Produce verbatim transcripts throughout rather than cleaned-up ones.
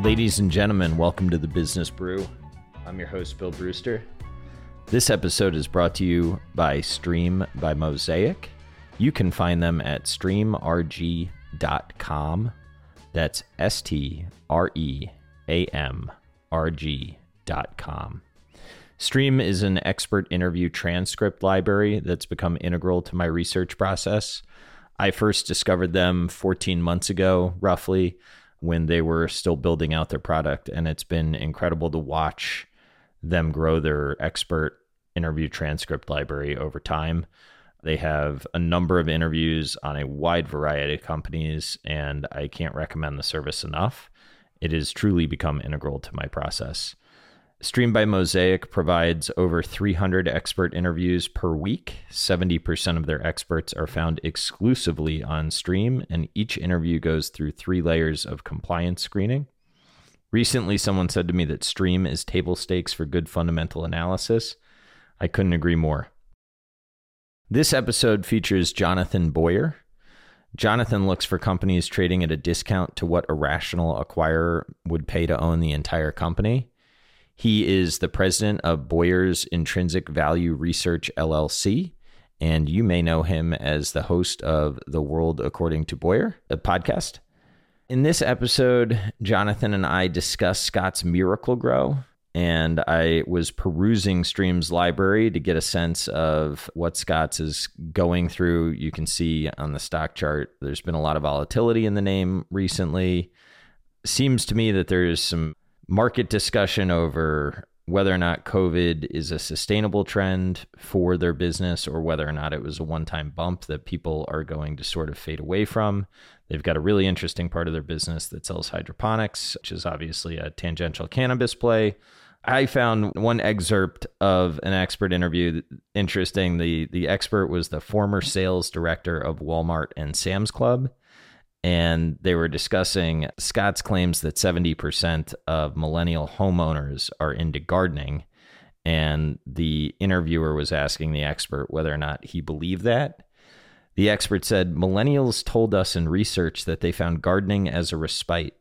Ladies and gentlemen, welcome to the Business Brew. I'm your host, Bill Brewster. This episode is brought to you by Stream by Mosaic. You can find them at stream r g dot com. That's S T R E A M R G dot com. Stream is an expert interview transcript library that's become integral to my research process. I first discovered them fourteen months ago, roughly, when they were still building out their product, and it's been incredible to watch them grow their expert interview transcript library over time. They have a number of interviews on a wide variety of companies, and I can't recommend the service enough. It has truly become integral to my process. Stream by Mosaic provides over three hundred expert interviews per week. seventy percent of their experts are found exclusively on Stream, and each interview goes through three layers of compliance screening. Recently, someone said to me that Stream is table stakes for good fundamental analysis. I couldn't agree more. This episode features Jonathan Boyer. Jonathan looks for companies trading at a discount to what a rational acquirer would pay to own the entire company. He is the president of Boyer's Intrinsic Value Research, L L C, and you may know him as the host of The World According to Boyer, a podcast. In this episode, Jonathan and I discuss Scott's Miracle-Gro, and I was perusing Stream's library to get a sense of what Scott's is going through. You can see on the stock chart, there's been a lot of volatility in the name recently. Seems to me that there's some market discussion over whether or not COVID is a sustainable trend for their business or whether or not it was a one-time bump that people are going to sort of fade away from. They've got a really interesting part of their business that sells hydroponics, which is obviously a tangential cannabis play. I found one excerpt of an expert interview interesting. The, the expert was the former sales director of Walmart and Sam's Club. And they were discussing Scott's claims that seventy percent of millennial homeowners are into gardening. And the interviewer was asking the expert whether or not he believed that. The expert said, millennials told us in research that they found gardening as a respite.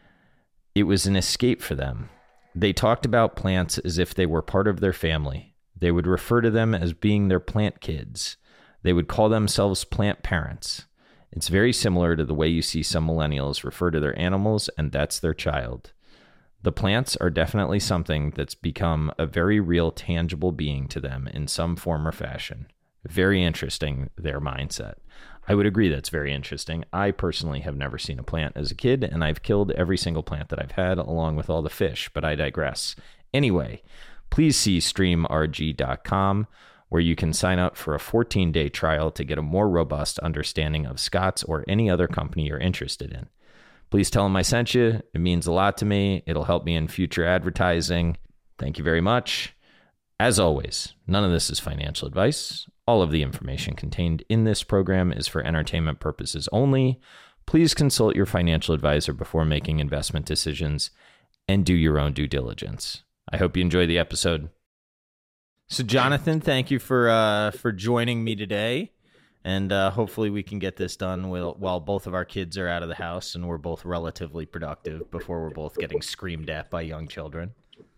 It was an escape for them. They talked about plants as if they were part of their family. They would refer to them as being their plant kids. They would call themselves plant parents. It's very similar to the way you see some millennials refer to their animals, and that's their child. The plants are definitely something that's become a very real, tangible being to them in some form or fashion. Very interesting, their mindset. I would agree that's very interesting. I personally have never seen a plant as a kid, and I've killed every single plant that I've had, along with all the fish, but I digress. Anyway, please see stream r g dot com, where you can sign up for a fourteen-day trial to get a more robust understanding of Scott's or any other company you're interested in. Please tell them I sent you. It means a lot to me. It'll help me in future advertising. Thank you very much. As always, none of this is financial advice. All of the information contained in this program is for entertainment purposes only. Please consult your financial advisor before making investment decisions and do your own due diligence. I hope you enjoy the episode. So, Jonathan, thank you for uh, for joining me today, and uh, hopefully we can get this done while, while both of our kids are out of the house and we're both relatively productive before we're both getting screamed at by young children.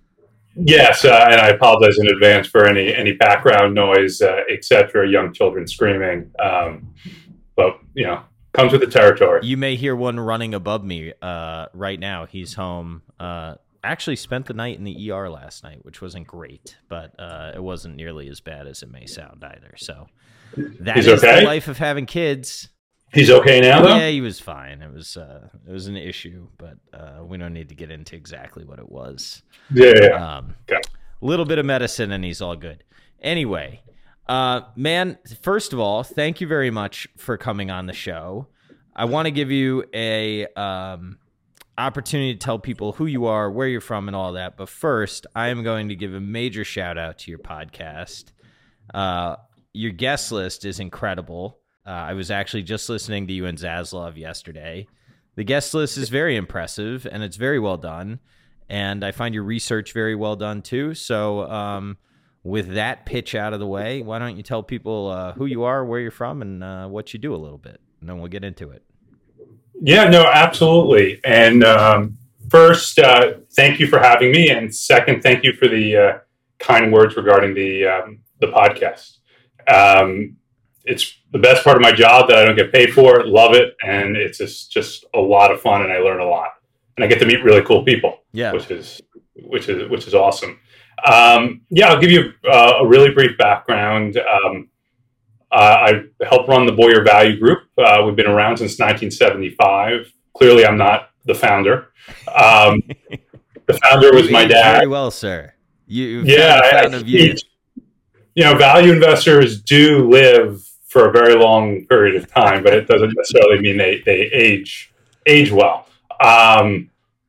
Yes, uh, and I apologize in advance for any any background noise, uh, et cetera, young children screaming, um, but, you know, comes with the territory. You may hear one running above me uh, right now. He's home. Uh Actually spent the night in the E R last night, which wasn't great, but uh, it wasn't nearly as bad as it may sound either. So that He's is okay? the life of having kids. He's okay now, though? Yeah, he was fine. It was uh, it was an issue, but uh, we don't need to get into exactly what it was. Yeah, yeah. Um, okay. A little bit of medicine, and he's all good. Anyway, uh, man, first of all, thank you very much for coming on the show. I want to give you a... Um, opportunity to tell people who you are, where you're from, and all that. But first, I am going to give a major shout out to your podcast. Uh, your guest list is incredible. Uh, I was actually just listening to you and Zaslav yesterday. The guest list is very impressive, and it's very well done. And I find your research very well done, too. So um, with that pitch out of the way, why don't you tell people uh, who you are, where you're from, and uh, what you do a little bit, and then we'll get into it. Yeah, no, absolutely. And um, first, uh, thank you for having me, and second, thank you for the uh, kind words regarding the um, the podcast. Um, it's the best part of my job that I don't get paid for. Love it, and it's just just a lot of fun, and I learn a lot, and I get to meet really cool people. Yeah, which is which is which is awesome. Um, yeah, I'll give you uh, a really brief background. Um, uh, I help run the Boyer Value Group. Uh, we've been around since nineteen seventy-five. Clearly, I'm not the founder. Um, the founder was you my dad. Very well, sir. You, yeah, found I, of you. you know, value investors do live for a very long period of time, but it doesn't necessarily mean they they age age well. Um,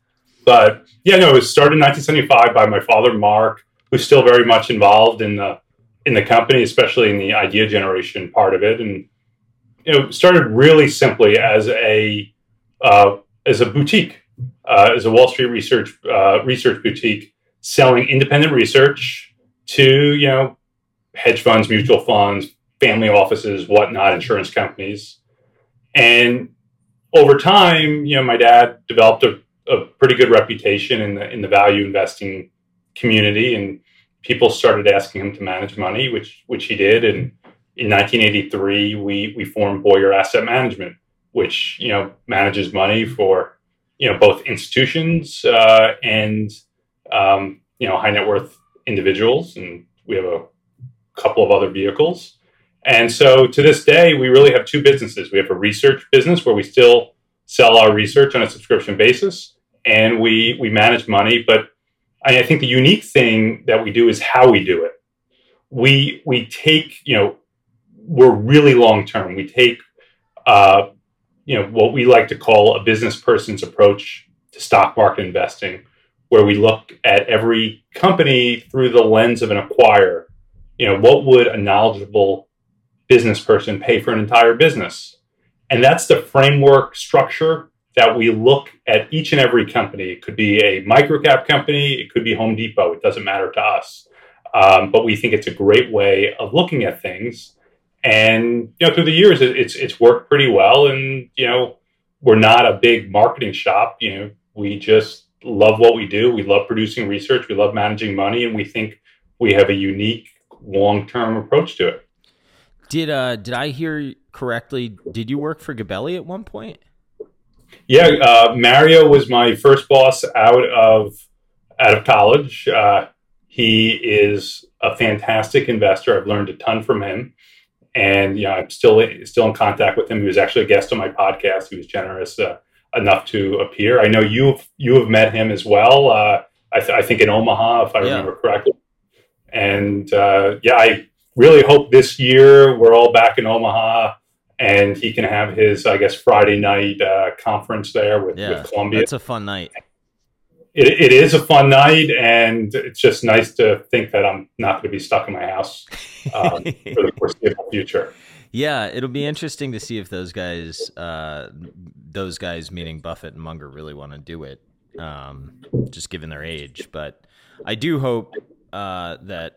but yeah, no, it was started in nineteen seventy-five by my father, Mark, who's still very much involved in the in the company, especially in the idea generation part of it, and you know, started really simply as a uh, as a boutique, uh, as a Wall Street research uh, research boutique, selling independent research to you know hedge funds, mutual funds, family offices, whatnot, insurance companies, and over time, you know, my dad developed a, a pretty good reputation in the in the value investing community, and people started asking him to manage money, which which he did. And in nineteen eighty-three, we we formed Boyer Asset Management, which you know manages money for you know both institutions uh, and um, you know high net worth individuals, and we have a couple of other vehicles. And so to this day, we really have two businesses. We have a research business where we still sell our research on a subscription basis, and we we manage money. But I think the unique thing that we do is how we do it. We we take, you know, we're really long term. We take, uh, you know, what we like to call a business person's approach to stock market investing, where we look at every company through the lens of an acquirer. You know, what would a knowledgeable business person pay for an entire business? And that's the framework structure that we look at each and every company. It could be a microcap company. It could be Home Depot. It doesn't matter to us. Um, but we think it's a great way of looking at things. And, you know, through the years, it, it's it's worked pretty well. And, you know, we're not a big marketing shop. You know, we just love what we do. We love producing research. We love managing money. And we think we have a unique long-term approach to it. Did uh did I hear correctly? Did you work for Gabelli at one point? Yeah, uh, Mario was my first boss out of out of college. Uh, he is a fantastic investor. I've learned a ton from him, and you know I'm still still in contact with him. He was actually a guest on my podcast. He was generous uh, enough to appear. I know you you have met him as well. Uh, I, th- I think in Omaha, if I Yeah. remember correctly. And uh, yeah, I really hope this year we're all back in Omaha and he can have his, I guess, Friday night uh, conference there with, Yeah, with Columbia. that's a fun night. It, it is a fun night, and it's just nice to think that I'm not going to be stuck in my house um, for the foreseeable future. Yeah, it'll be interesting to see if those guys, uh, those guys meaning Buffett and Munger, really want to do it, um, just given their age. But I do hope uh, that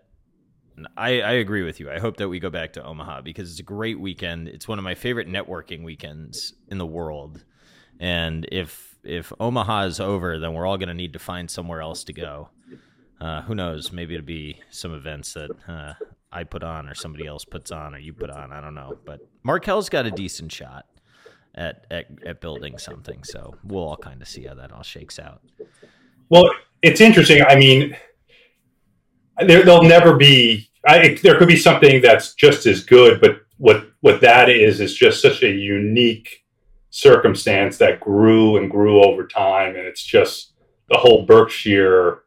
I, I agree with you. I hope that we go back to Omaha because it's a great weekend. It's one of my favorite networking weekends in the world. And if if Omaha is over, then we're all going to need to find somewhere else to go. Uh, who knows? Maybe it'll be some events that uh, I put on or somebody else puts on or you put on. I don't know. But Markel's got a decent shot at, at, at building something. So we'll all kind of see how that all shakes out. Well, it's interesting. I mean, there, there'll never be, I, there could be something that's just as good, but what, what that is, is just such a unique circumstance that grew and grew over time. And it's just the whole Berkshire,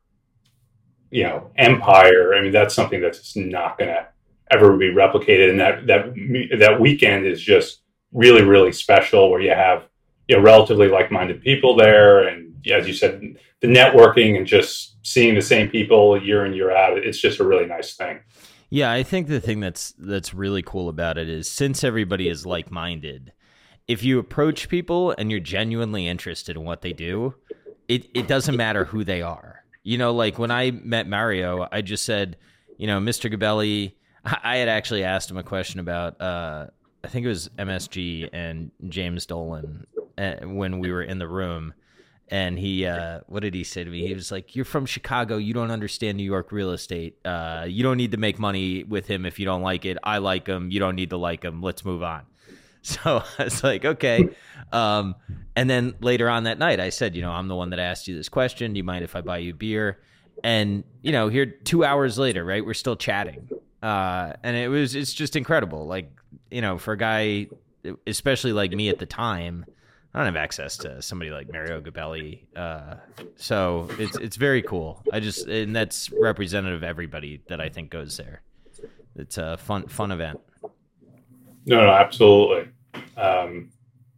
you know, empire. I mean, that's something that's just not going to ever be replicated. And that, that, that weekend is just really, really special where you have, you know, relatively like-minded people there. And as you said, the networking and just seeing the same people year in, year out, it's just a really nice thing. Yeah, I think the thing that's that's really cool about it is since everybody is like-minded, if you approach people and you're genuinely interested in what they do, it, it doesn't matter who they are. You know, like when I met Mario, I just said, you know, Mister Gabelli, I had actually asked him a question about, uh, I think it was M S G and James Dolan uh, when we were in the room. And he, uh, what did he say to me? He was like, "You're from Chicago. You don't understand New York real estate. Uh, you don't need to make money with him if you don't like it. I like him. You don't need to like him. Let's move on." So I was like, okay. Um, and then later on that night, I said, you know, I'm the one that asked you this question. Do you mind if I buy you a beer? And, you know, here two hours later, right, we're still chatting. Uh, and it was, it's just incredible. Like, you know, for a guy, especially like me at the time, I don't have access to somebody like Mario Gabelli. Uh, so it's, it's very cool. I just, and that's representative of everybody that I think goes there. It's a fun, fun event. No, no, absolutely. Um,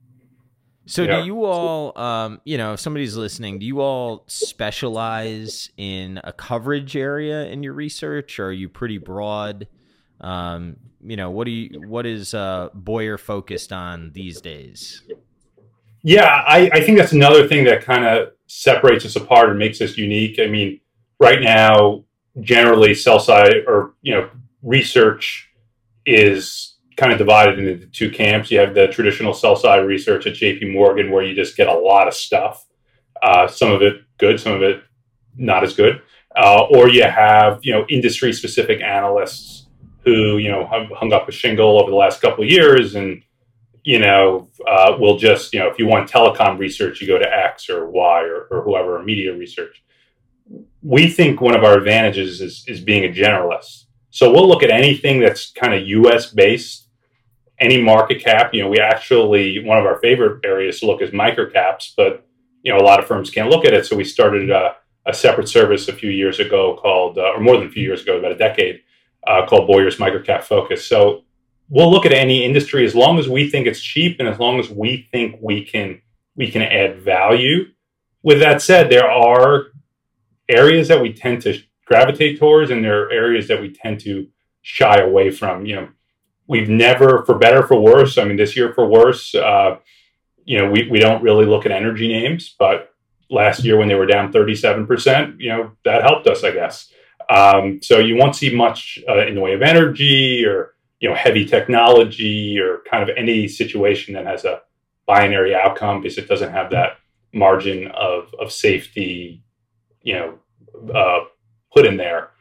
so yeah. do you all, um, you know, if somebody's listening, do you all specialize in a coverage area in your research, or are you pretty broad? Um, you know, what do you, what is uh, Boyer focused on these days? Yeah, I, I think that's another thing that kind of separates us apart and makes us unique. I mean, right now, generally sell side or, you know, research is kind of divided into two camps. You have the traditional sell side research at J P Morgan, where you just get a lot of stuff, uh, some of it good, some of it not as good. Uh, or you have, you know, industry specific analysts who, you know, have hung up a shingle over the last couple of years and, you know, uh, will just, you know, if you want telecom research, you go to X or Y or, or whoever, or media research. We think one of our advantages is, is being a generalist. So we'll look at anything that's kind of U S based, any market cap. You know, we actually, one of our favorite areas to look is microcaps, but, you know, a lot of firms can't look at it. So we started a, a separate service a few years ago called, uh, or more than a few years ago, about a decade, uh, called Boyer's Microcap Focus. So we'll look at any industry as long as we think it's cheap and as long as we think we can, we can add value. With that said, there are areas that we tend to gravitate towards, and there are areas that we tend to shy away from. You know, we've never, for better or for worse, I mean, this year for worse, uh, you know, we, we don't really look at energy names, but last year when they were down thirty-seven percent, you know, that helped us, I guess. Um, so you won't see much uh, in the way of energy or, you know, heavy technology or kind of any situation that has a binary outcome, because it doesn't have that margin of, of safety, you know, uh, put in there.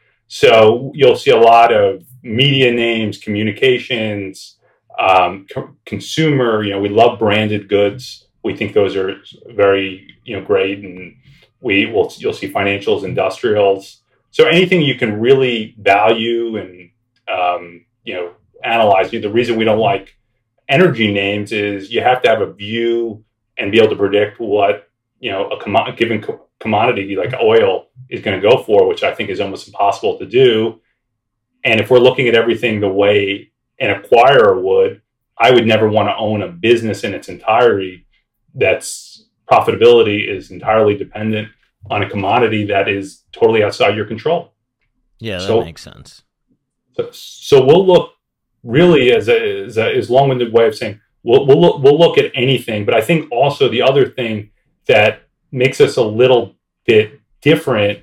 So you'll see a lot of media names, communications, um, co- consumer. You know, we love branded goods. We think those are very, you know, great. And we will, you'll see financials, industrials. So anything you can really value and, um, you know, analyze. The reason we don't like energy names is you have to have a view and be able to predict what, you know, a com- given co- commodity like oil is going to go for, which I think is almost impossible to do. And if we're looking at everything the way an acquirer would, I would never want to own a business in its entirety that's profitability is entirely dependent on a commodity that is totally outside your control. Yeah, that so, makes sense. So, so we'll look really as a, as a as long-winded way of saying we'll we'll look, we'll look at anything. But I think also the other thing that makes us a little bit different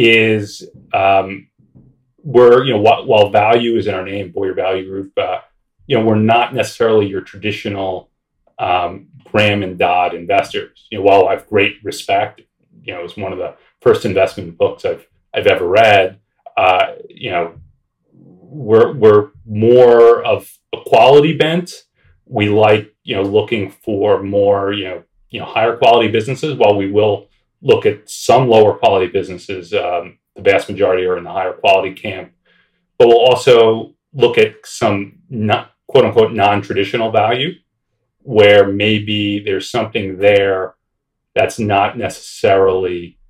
is um, we're, you know, while, while value is in our name, Boyer Value Group, uh, you know, we're not necessarily your traditional um, Graham and Dodd investors. You know, while I have great respect, you know, it's one of the first investment books I've I've ever read. Uh, you know, we're we're more of a quality bent. We like, you know, looking for more, you know, you know, higher quality businesses, while we will look at some lower quality businesses. Um, the vast majority are in the higher quality camp, but we'll also look at some not, quote unquote non-traditional value, where maybe there's something there that's not necessarily,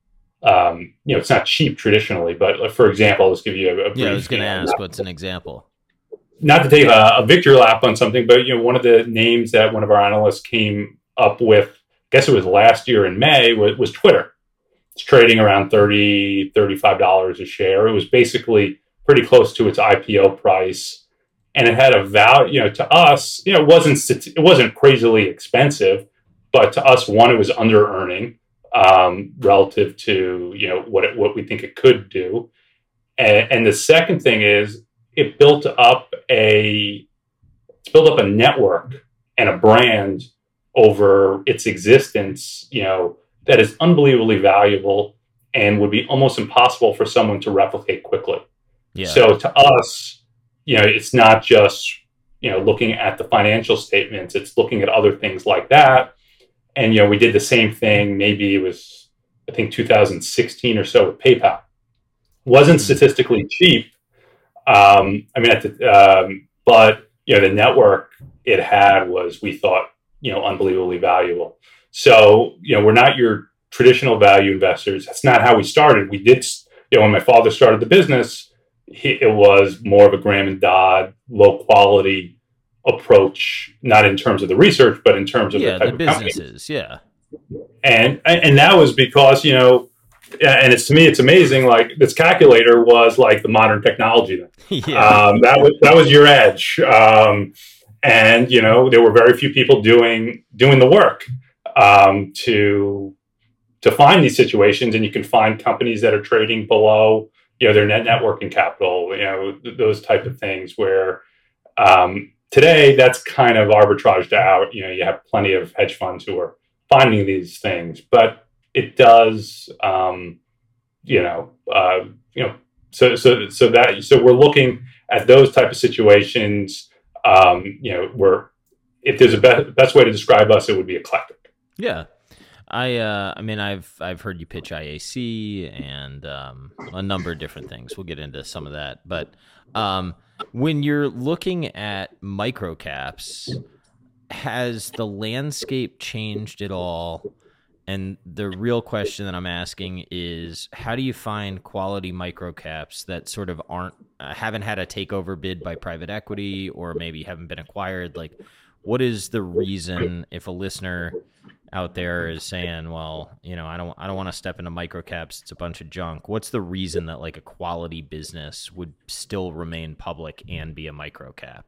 um, you know, it's not cheap traditionally. But for example, let's give you a, a brief, yeah. I was going to you know, ask, what's an example? Not to take a, a victory lap on something, but you know, one of the names that one of our analysts came up with, I guess it was last year in May, was, was Twitter. It's trading around thirty dollars, thirty-five dollars a share. It was basically pretty close to its I P O price, and it had a value. You know, to us, you know, it wasn't it wasn't crazily expensive, but to us, one, it was under earning um, relative to, you know, what it, what we think it could do, and, and the second thing is it built up a it's built up a network and a brand over its existence, you know, that is unbelievably valuable and would be almost impossible for someone to replicate quickly. Yeah. So to us, you know, it's not just, you know, looking at the financial statements, it's looking at other things like that. And, you know, we did the same thing. Maybe it was, I think, two thousand sixteen or so with PayPal. Wasn't mm-hmm. statistically cheap. Um, I mean, at the, um, but, you know, the network it had was, we thought, you know, unbelievably valuable. So, you know, we're not your traditional value investors. That's not how we started. We did, you know, when my father started the business, he, it was more of a Graham and Dodd, low quality approach, not in terms of the research, but in terms of yeah, the type the of businesses. Company. Yeah. And, and that was because, you know, and it's, to me, it's amazing. Like, this calculator was like the modern technology then. Yeah. Um, that was, that was your edge. Um, and, you know, there were very few people doing, doing the work, um, to, to find these situations. And you can find companies that are trading below, you know, their net networking capital, you know, th- those type of things where, um, today that's kind of arbitraged out. You know, you have plenty of hedge funds who are finding these things, but it does, um, you know, uh, you know, so, so, so that, so we're looking at those type of situations. Um, you know, where if there's a be- best way to describe us, it would be eclectic. Yeah. I, uh, I mean, I've, I've heard you pitch I A C and, um, a number of different things. We'll get into some of that, but, um, when you're looking at microcaps, has the landscape changed at all? And the real question that I'm asking is, how do you find quality microcaps that sort of aren't, uh, haven't had a takeover bid by private equity, or maybe haven't been acquired? Like, what is the reason, if a listener out there is saying, well, you know, I don't, I don't want to step into microcaps, it's a bunch of junk. What's the reason that like a quality business would still remain public and be a microcap?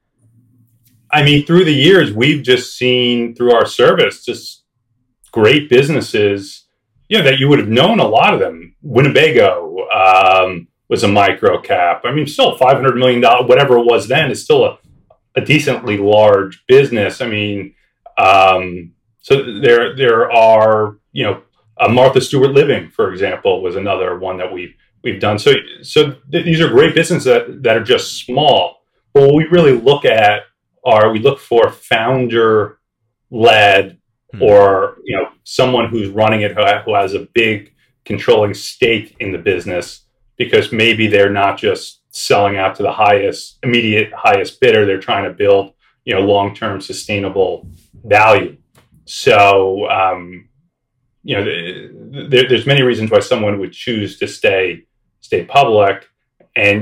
I mean, through the years, we've just seen through our service, just great businesses, you know, that you would have known a lot of them. Winnebago um, was a micro cap. I mean, still five hundred million dollars, whatever it was then, is still a, a decently large business. I mean, um, so there there are, you know, uh, Martha Stewart Living, for example, was another one that we've, we've done. So so th- these are great businesses that, that are just small. But what we really look at are, we look for founder-led, or, you know, someone who's running it, who has a big controlling stake in the business, because maybe they're not just selling out to the highest, immediate highest bidder. They're trying to build, you know, long-term sustainable value. So, um, you know, there, there's many reasons why someone would choose to stay, stay public. And,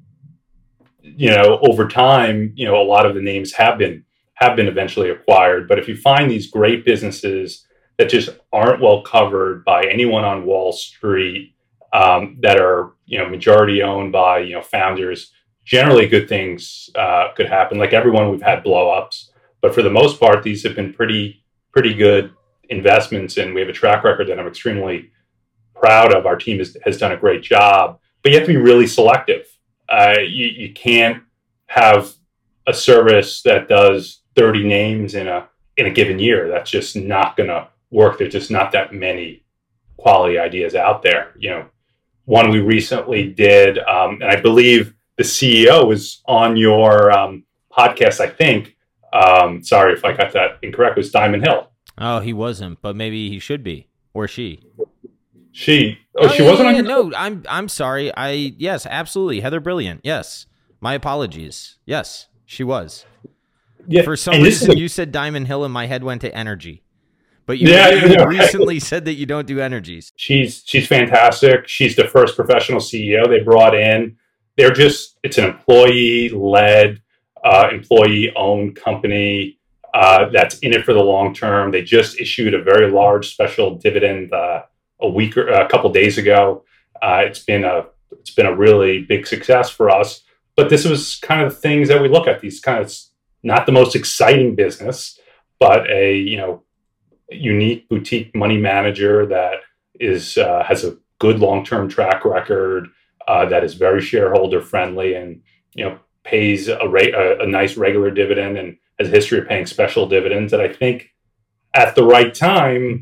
you know, over time, you know, a lot of the names have been have been eventually acquired. But if you find these great businesses that just aren't well covered by anyone on Wall Street, um, that are, you know, majority owned by, you know, founders, generally good things uh, could happen. Like everyone, we've had blow ups, but for the most part, these have been pretty, pretty good investments. And we have a track record that I'm extremely proud of. Our team has, has done a great job, but you have to be really selective. Uh, you, you can't have a service that does thirty names in a in a given year. That's just not going to work. There's just not that many quality ideas out there. You know, one we recently did, um, and I believe the C E O was on your um, podcast, I think. Um, sorry if I got that incorrect. It was Diamond Hill. Oh, he wasn't, but maybe he should be, or she. She. Oh, oh she yeah, wasn't yeah, on your No, I'm I'm sorry. I yes, absolutely. Heather Brilliant. Yes. My apologies. Yes, she was. Yeah, for some reason, a, you said Diamond Hill, and my head went to energy. But you, yeah, you yeah, recently said that you don't do energies. She's she's fantastic. She's the first professional C E O they brought in. They're just, it's an employee-led, uh, employee-owned company uh, that's in it for the long term. They just issued a very large special dividend uh, a week or a couple days ago. Uh, it's been a it's been a really big success for us. But this was kind of the things that we look at. These kind of, not the most exciting business, but a, you know, unique boutique money manager that is uh, has a good long-term track record, uh, that is very shareholder friendly, and, you know, pays a, ra- a, a nice regular dividend, and has a history of paying special dividends that I think at the right time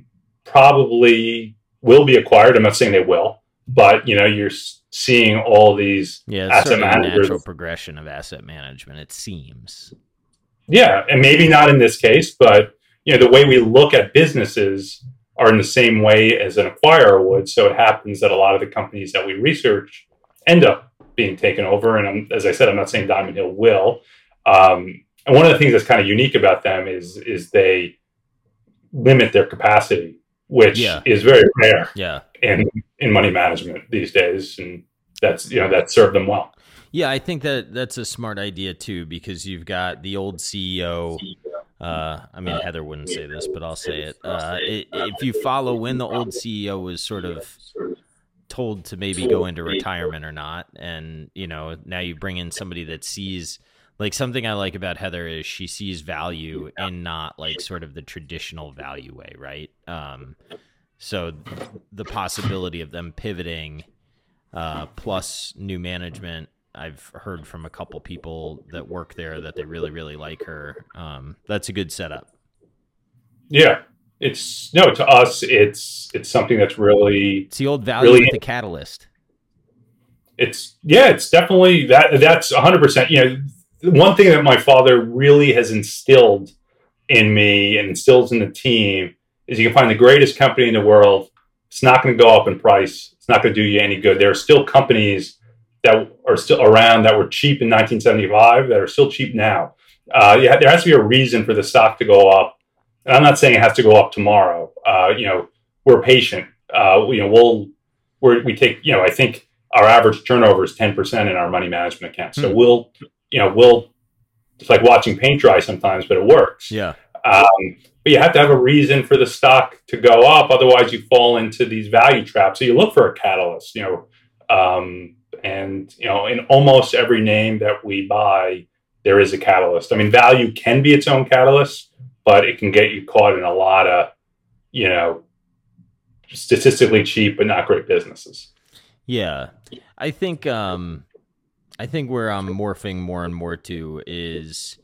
probably will be acquired. I'm not saying they will, but you know, you're seeing all these yeah, it's asset sort of the managers. natural progression of asset management, it seems. Yeah, and maybe not in this case, but you know, the way we look at businesses are in the same way as an acquirer would. So it happens that a lot of the companies that we research end up being taken over. And I'm, as I said, I'm not saying Diamond Hill will. Um, and one of the things that's kind of unique about them is is they limit their capacity, which yeah. is very rare yeah. in in money management these days, and that's you know that served them well. Yeah, I think that that's a smart idea too, because you've got the old C E O. Uh, I mean, Heather wouldn't say this, but I'll say it. Uh, it. If you follow when the old C E O was sort of told to maybe go into retirement or not, and you know, now you bring in somebody that sees, like, something I like about Heather is she sees value in not like sort of the traditional value way, right? Um, so the possibility of them pivoting, uh, plus new management. I've heard from a couple people that work there that they really, really like her. Um, that's a good setup. Yeah, it's no to us. It's it's something that's really it's the old value really, with the catalyst. It's yeah, it's definitely that. That's a hundred percent. You know, one thing that my father really has instilled in me and instills in the team is you can find the greatest company in the world. It's not going to go up in price. It's not going to do you any good. There are still companies that are still around that were cheap in nineteen seventy-five that are still cheap now. Uh, yeah, there has to be a reason for the stock to go up. And I'm not saying it has to go up tomorrow. Uh, you know, we're patient. Uh, you know, we'll, we're, we take, you know, I think our average turnover is ten percent in our money management account. So hmm. we'll, you know, we'll, it's like watching paint dry sometimes, but it works. Yeah. Um, but you have to have a reason for the stock to go up. Otherwise you fall into these value traps. So you look for a catalyst, you know, um, and, you know, in almost every name that we buy, there is a catalyst. I mean, value can be its own catalyst, but it can get you caught in a lot of, you know, statistically cheap but not great businesses. Yeah. I think, um, I think where I'm morphing more and more to is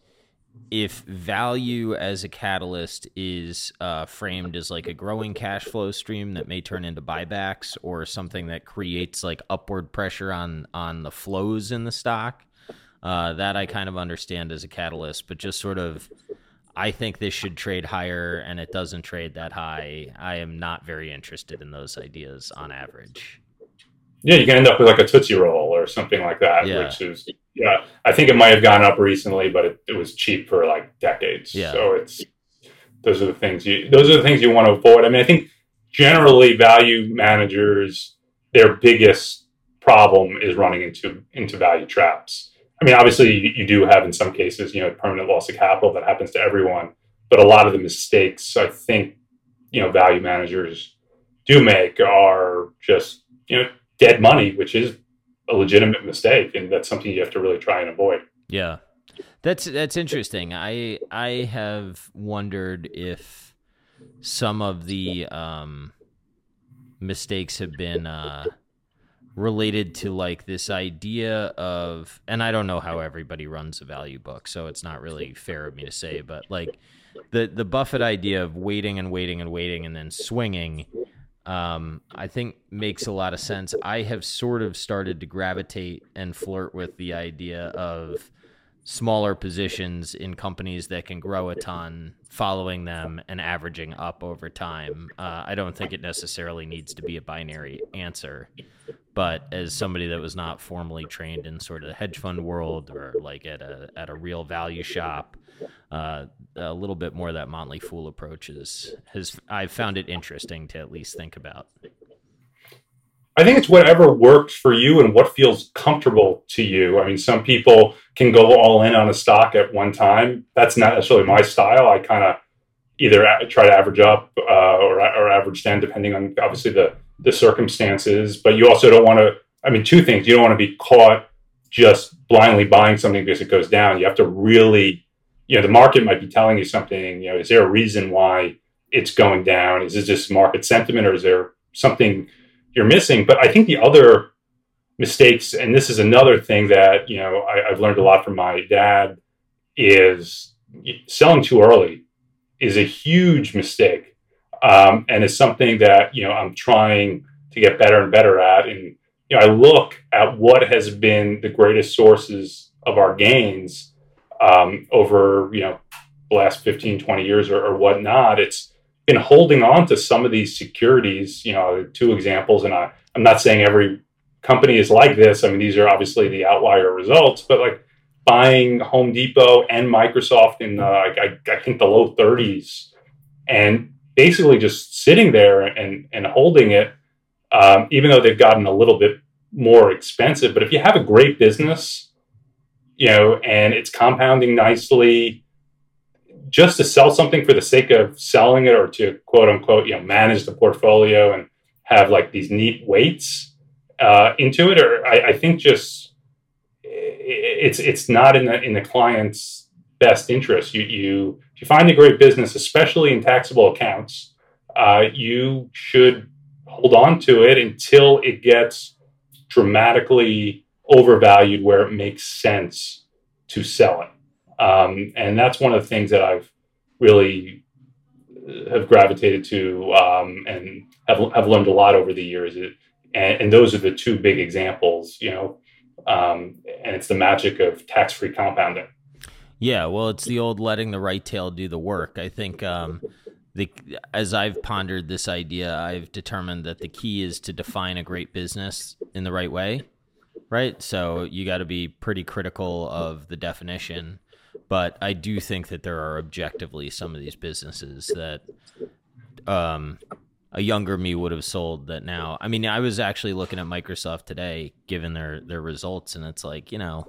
if value as a catalyst is uh, framed as like a growing cash flow stream that may turn into buybacks or something that creates like upward pressure on on the flows in the stock, uh, that I kind of understand as a catalyst. But just sort of, I think this should trade higher and it doesn't trade that high. I am not very interested in those ideas on average. Yeah, you can end up with like a Tootsie Roll or something like that, yeah. which is, yeah, I think it might have gone up recently, but it, it was cheap for like decades. Yeah. So it's, those are the things you, those are the things you want to avoid. I mean, I think generally value managers, their biggest problem is running into, into value traps. I mean, obviously you, you do have in some cases, you know, permanent loss of capital that happens to everyone, but a lot of the mistakes I think, you know, value managers do make are just, you know, dead money, which is a legitimate mistake, and that's something you have to really try and avoid. Yeah, that's that's interesting. I I have wondered if some of the um, mistakes have been uh, related to like this idea of, and I don't know how everybody runs a value book, so it's not really fair of me to say, but like the the Buffett idea of waiting and waiting and waiting and then swinging. Um, I think makes a lot of sense. I have sort of started to gravitate and flirt with the idea of smaller positions in companies that can grow a ton, following them and averaging up over time. Uh, I don't think it necessarily needs to be a binary answer, but as somebody that was not formally trained in sort of the hedge fund world or like at a at a real value shop, uh, a little bit more of that Motley Fool approach is, has I've found it interesting to at least think about. I think it's whatever works for you and what feels comfortable to you. I mean, some people can go all in on a stock at one time. That's not necessarily my style. I kind of either try to average up uh, or, or average down, depending on obviously the, the circumstances. But you also don't want to, I mean, two things. You don't want to be caught just blindly buying something because it goes down. You have to really, you know, the market might be telling you something. You know, is there a reason why it's going down? Is it just market sentiment, or is there something you're missing? But I think the other mistakes, and this is another thing that, you know, I, I've learned a lot from my dad, is selling too early is a huge mistake. um, and it's something that, you know, I'm trying to get better and better at. And, you know, I look at what has been the greatest sources of our gains um, over, you know, the last fifteen, twenty years or, or whatnot. It's been holding on to some of these securities, you know, two examples. And I, I'm not saying every company is like this. I mean, these are obviously the outlier results, but like buying Home Depot and Microsoft in, uh, I, I think, the low thirties, and basically just sitting there and, and holding it, um, even though they've gotten a little bit more expensive. But if you have a great business, you know, and it's compounding nicely, just to sell something for the sake of selling it, or to quote unquote, you know, manage the portfolio and have like these neat weights uh, into it, or I, I think just it's it's not in the in the client's best interest. You you if you find a great business, especially in taxable accounts, uh, you should hold on to it until it gets dramatically overvalued, where it makes sense to sell it. Um, and that's one of the things that I've really have gravitated to um, and have, have learned a lot over the years. It, and, and those are the two big examples, you know, um, and it's the magic of tax-free compounding. Yeah, well, it's the old letting the right tail do the work. I think um, the as I've pondered this idea, I've determined that the key is to define a great business in the right way, right? So you got to be pretty critical of the definition. But I do think that there are objectively some of these businesses that um, a younger me would have sold that now. I mean, I was actually looking at Microsoft today, given their, their results, and it's like, you know,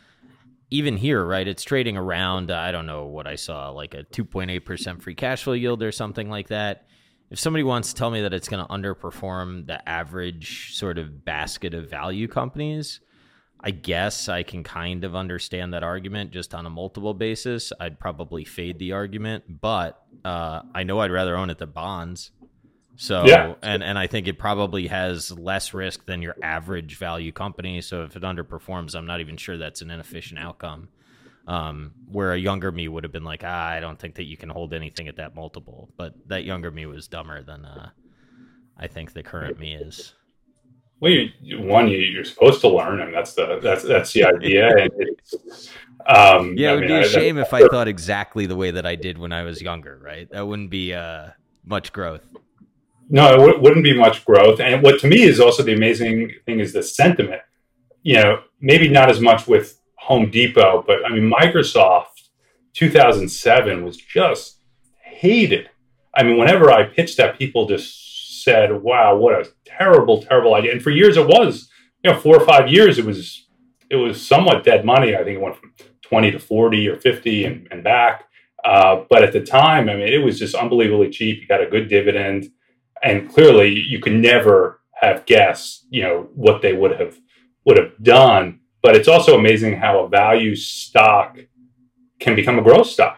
even here, right, it's trading around, I don't know what I saw, like a two point eight percent free cash flow yield or something like that. If somebody wants to tell me that it's going to underperform the average sort of basket of value companies, I guess I can kind of understand that argument just on a multiple basis. I'd probably fade the argument, but uh, I know I'd rather own it than bonds. So, yeah. and, and I think it probably has less risk than your average value company. So if it underperforms, I'm not even sure that's an inefficient outcome. Um, where a younger me would have been like, ah, I don't think that you can hold anything at that multiple. But that younger me was dumber than uh, I think the current me is. Well, you, one, you, you're supposed to learn, and that's the that's that's the idea. And it's, um, yeah, it I would mean, be a I, shame if I thought exactly the way that I did when I was younger, right? That wouldn't be uh, much growth. No, it w- wouldn't be much growth. And what to me is also the amazing thing is the sentiment. You know, maybe not as much with Home Depot, but I mean, Microsoft two thousand seven was just hated. I mean, whenever I pitched that, people just said, wow, what a terrible, terrible idea. And for years it was, you know, four or five years, it was, it was somewhat dead money. I think it went from twenty to forty or fifty and, and back. Uh, but at the time, I mean, it was just unbelievably cheap. You got a good dividend, and clearly you could never have guessed, you know, what they would have, would have done. But it's also amazing how a value stock can become a growth stock.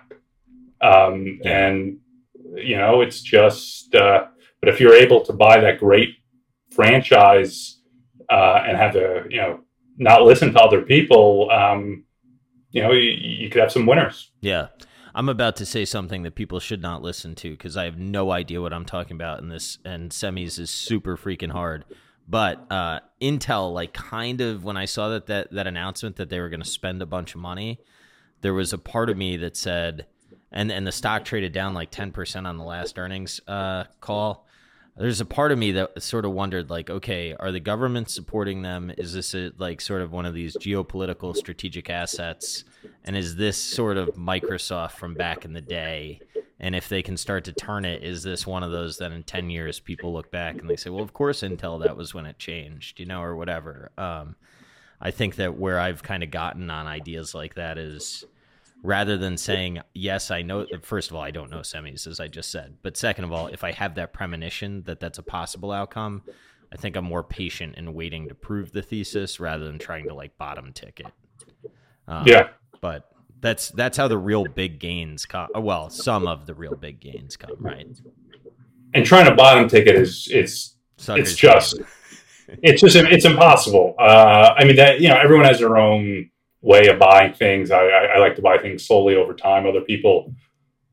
Um, yeah. And, you know, it's just, uh, but if you're able to buy that great franchise uh, and have to, you know, not listen to other people, um, you know, you, you could have some winners. Yeah. I'm about to say something that people should not listen to because I have no idea what I'm talking about in this, and semis is super freaking hard. But uh, Intel, like kind of when I saw that, that that announcement that they were going to spend a bunch of money, there was a part of me that said, and, and the stock traded down like ten percent on the last earnings uh, call. There's a part of me that sort of wondered, like, okay, are the governments supporting them? Is this a, like sort of one of these geopolitical strategic assets? And is this sort of Microsoft from back in the day? And if they can start to turn it, is this one of those that in ten years people look back and they say, well, of course, Intel, that was when it changed, you know, or whatever. Um, I think that where I've kind of gotten on ideas like that is, rather than saying, yes, I know, first of all, I don't know semis, as I just said. But second of all, if I have that premonition that that's a possible outcome, I think I'm more patient in waiting to prove the thesis rather than trying to like bottom tick it. Um, yeah. But that's that's how the real big gains come. Well, some of the real big gains come, right? And trying to bottom tick it is, it's, Suckers it's just, it's just, it's impossible. Uh, I mean, that, you know, everyone has their own way of buying things. I, I, I like to buy things slowly over time. Other people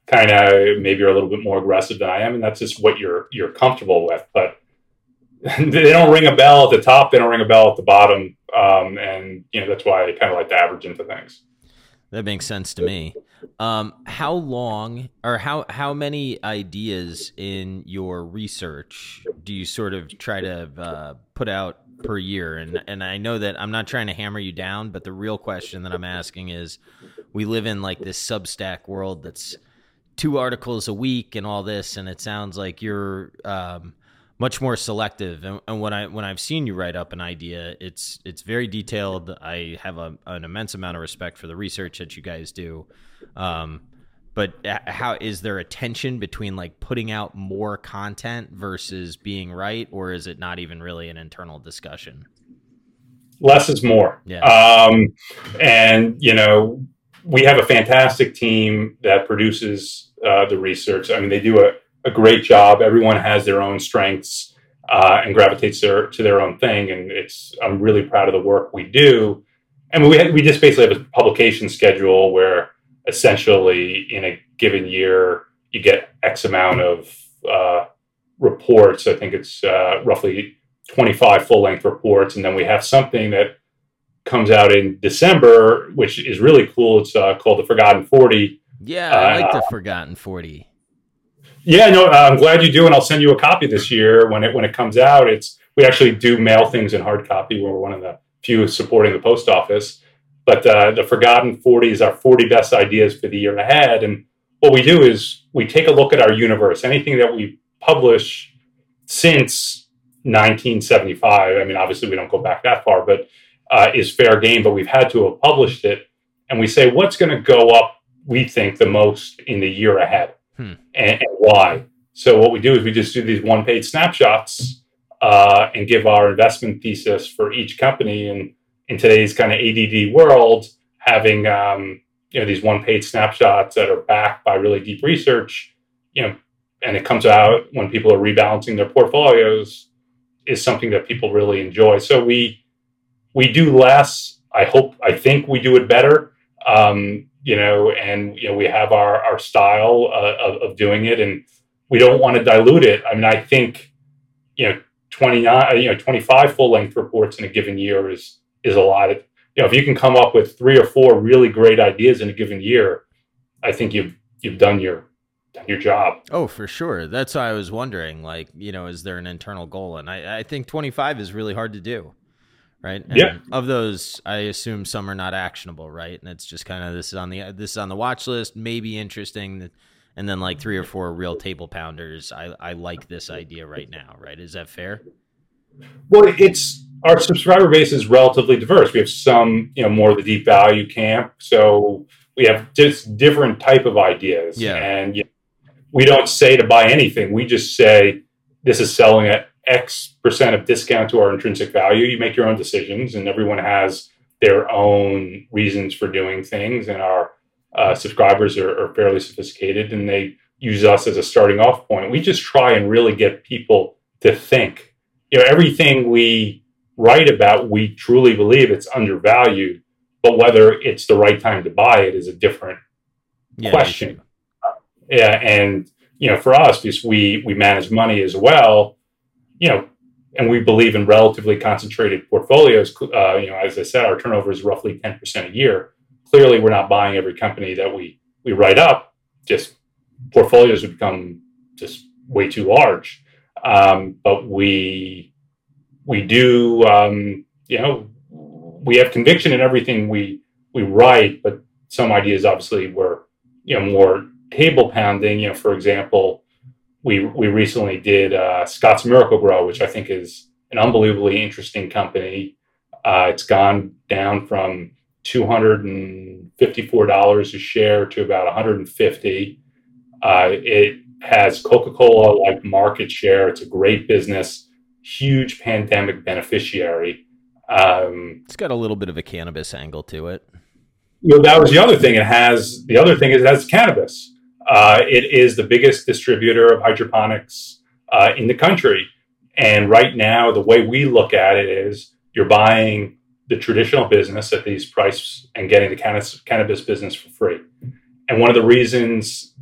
kind of maybe are a little bit more aggressive than I am, and that's just what you're you're comfortable with. But they don't ring a bell at the top, they don't ring a bell at the bottom, um, and you know that's why I kind of like to average into things. That makes sense to me. Um, how long or how how many ideas in your research do you sort of try to uh, put out per year? And and I know that I'm not trying to hammer you down, but the real question that I'm asking is, we live in like this Substack world that's two articles a week and all this, and it sounds like you're um, much more selective. And, and when I when I've seen you write up an idea, it's it's very detailed. I have a, an immense amount of respect for the research that you guys do. Um, but how is there a tension between like putting out more content versus being right, or is it not even really an internal discussion? Less is more. Yeah. Um, and you know, we have a fantastic team that produces uh, the research. I mean, they do a, a great job. Everyone has their own strengths uh, and gravitates their, to their own thing. And it's I'm really proud of the work we do. And we we just basically have a publication schedule where essentially in a given year you get X amount of uh, reports. I think it's uh, roughly twenty-five full-length reports, and then we have something that comes out in December, which is really cool. It's uh, called The Forgotten forty. Yeah, I like uh, The Forgotten forty. Yeah, no, I'm glad you do, and I'll send you a copy this year when it when it comes out. It's we actually do mail things in hard copy. We're one of the few supporting the post office. But uh, The Forgotten forty is our forty best ideas for the year ahead. And what we do is we take a look at our universe, anything that we publish since nineteen seventy-five. I mean, obviously we don't go back that far, but uh, is fair game, but we've had to have published it. And we say, what's going to go up, we think, the most in the year ahead, hmm. and, and why? So what we do is we just do these one-page snapshots uh, and give our investment thesis for each company. And in today's kind of A D D world, having um, you know these one-page snapshots that are backed by really deep research, you know, and it comes out when people are rebalancing their portfolios, is something that people really enjoy. So we we do less. I hope, I think we do it better. Um, you know, and you know we have our our style uh, of, of doing it, and we don't want to dilute it. I mean, I think you know twenty-nine, you know, twenty-five full-length reports in a given year is is a lot. Of, you know, if you can come up with three or four really great ideas in a given year, I think you've you've done your done your job. Oh, for sure. That's why I was wondering, like, you know, is there an internal goal? And I, I think twenty-five is really hard to do, right? And yeah. Of those, I assume some are not actionable, right? And it's just kind of this is on the this is on the watch list, maybe interesting, and then like three or four real table pounders. I I like this idea right now, right? Is that fair? Well, it's our subscriber base is relatively diverse. We have some, you know, more of the deep value camp. So we have just different type of ideas. Yeah. And you know, we don't say to buy anything. We just say, this is selling at X percent of discount to our intrinsic value. You make your own decisions, and everyone has their own reasons for doing things. And our uh, subscribers are, are fairly sophisticated, and they use us as a starting off point. We just try and really get people to think. You know, everything we write about, we truly believe it's undervalued, but whether it's the right time to buy it is a different yeah, question. Yeah, and you know, for us, because we we manage money as well, you know, and we believe in relatively concentrated portfolios. Uh, you know, as I said, our turnover is roughly ten percent a year. Clearly, we're not buying every company that we we write up. Just portfolios would become just way too large. Um, but we we do, um, you know, we have conviction in everything we we write. But some ideas, obviously, were you know more table pounding. You know, for example, we we recently did uh, Scott's Miracle-Gro, which I think is an unbelievably interesting company. Uh, it's gone down from two hundred fifty-four dollars a share to about one hundred fifty dollars. Uh, it has Coca-Cola like market share. It's a great business, huge pandemic beneficiary. Um, it's got a little bit of a cannabis angle to it. You know, that was the other thing. It has the other thing is it has cannabis. Uh, it is the biggest distributor of hydroponics uh, in the country. And right now, the way we look at it is you're buying the traditional business at these prices and getting the cannabis, cannabis business for free. And one of the reasons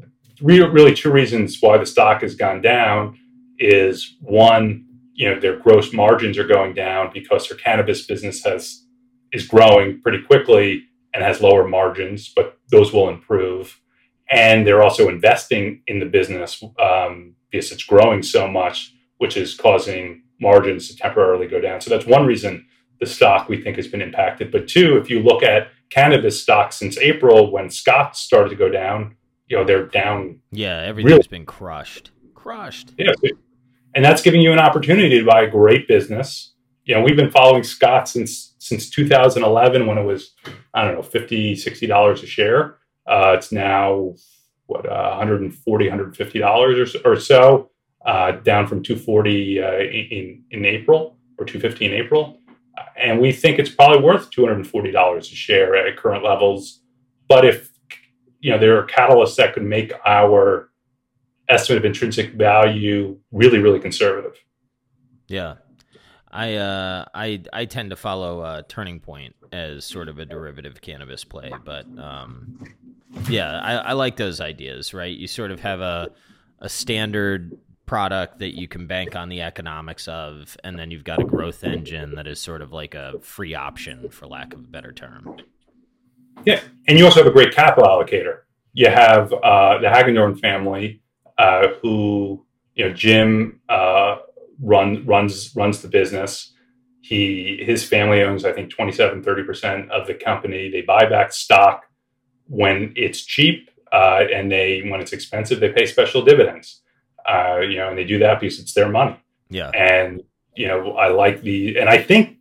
re- really two reasons why the stock has gone down is one, you know, their gross margins are going down because their cannabis business has is growing pretty quickly and has lower margins, but those will improve. And they're also investing in the business um, because it's growing so much, which is causing margins to temporarily go down. So that's one reason the stock we think has been impacted. But two, if you look at cannabis stocks since April, when Scotts started to go down, you know, they're down. Yeah, everything's really been crushed. Crushed. Yeah. And that's giving you an opportunity to buy a great business. You know, we've been following Scotts since since two thousand eleven when it was, I don't know, fifty dollars, sixty dollars a share. Uh, it's now, what, uh, one forty dollars, one fifty dollars or, or so, uh, down from two forty uh, in, in April or two fifty in April. And we think it's probably worth two hundred forty dollars a share at current levels. But if, you know, there are catalysts that could make our estimate of intrinsic value really, really conservative. Yeah. I uh, I I tend to follow uh, Turning Point as sort of a derivative cannabis play, but um, yeah, I, I like those ideas, right? You sort of have a a standard product that you can bank on the economics of, and then you've got a growth engine that is sort of like a free option, for lack of a better term. Yeah, and you also have a great capital allocator. You have uh, the Hagedorn family, uh, who, you know, Jim uh, run, runs runs the business. He his family owns, I think, twenty-seven, thirty percent of the company. They buy back stock when it's cheap, uh, and they when it's expensive, they pay special dividends. Uh, you know, and they do that because it's their money. Yeah. And, you know, I like the, and I think,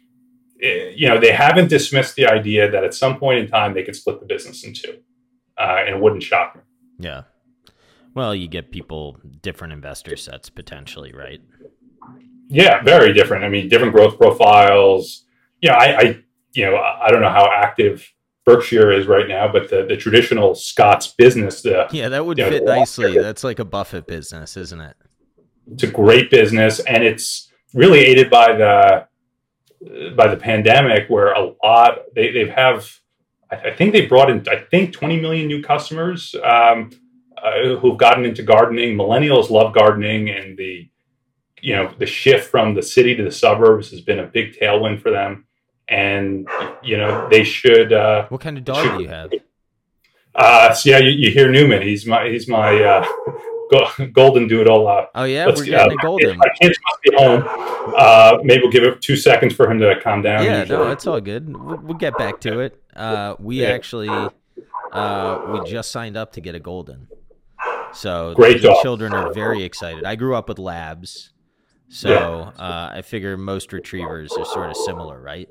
you know, they haven't dismissed the idea that at some point in time they could split the business in two, uh, and it wouldn't shock me. Yeah. Well, you get people, different investor sets potentially, right? Yeah, very different. I mean, different growth profiles. You know, I, I you know, I don't know how active Berkshire is right now, but the, the traditional Scotts business, the, yeah, that would you know, fit nicely. That's like a Buffett business, isn't it? It's a great business, and it's really aided by the by the pandemic, where a lot they they have. I think they brought in, I think, twenty million new customers um, uh, who've gotten into gardening. Millennials love gardening, and the you know the shift from the city to the suburbs has been a big tailwind for them. And, you know, they should... Uh, what kind of dog should, do you have? Uh, so yeah, you, you hear Newman. He's my he's my uh, go, golden doodle. Uh, oh, yeah? We're getting uh, a golden. My kids must be home. Uh, maybe we'll give it two seconds for him to calm down. Yeah, usually. No, it's all good. We'll, we'll get back to it. Uh, we yeah. actually... Uh, we just signed up to get a golden. So Great the dog. Children are very excited. I grew up with labs. So yeah. uh, I figure most retrievers are sort of similar, right?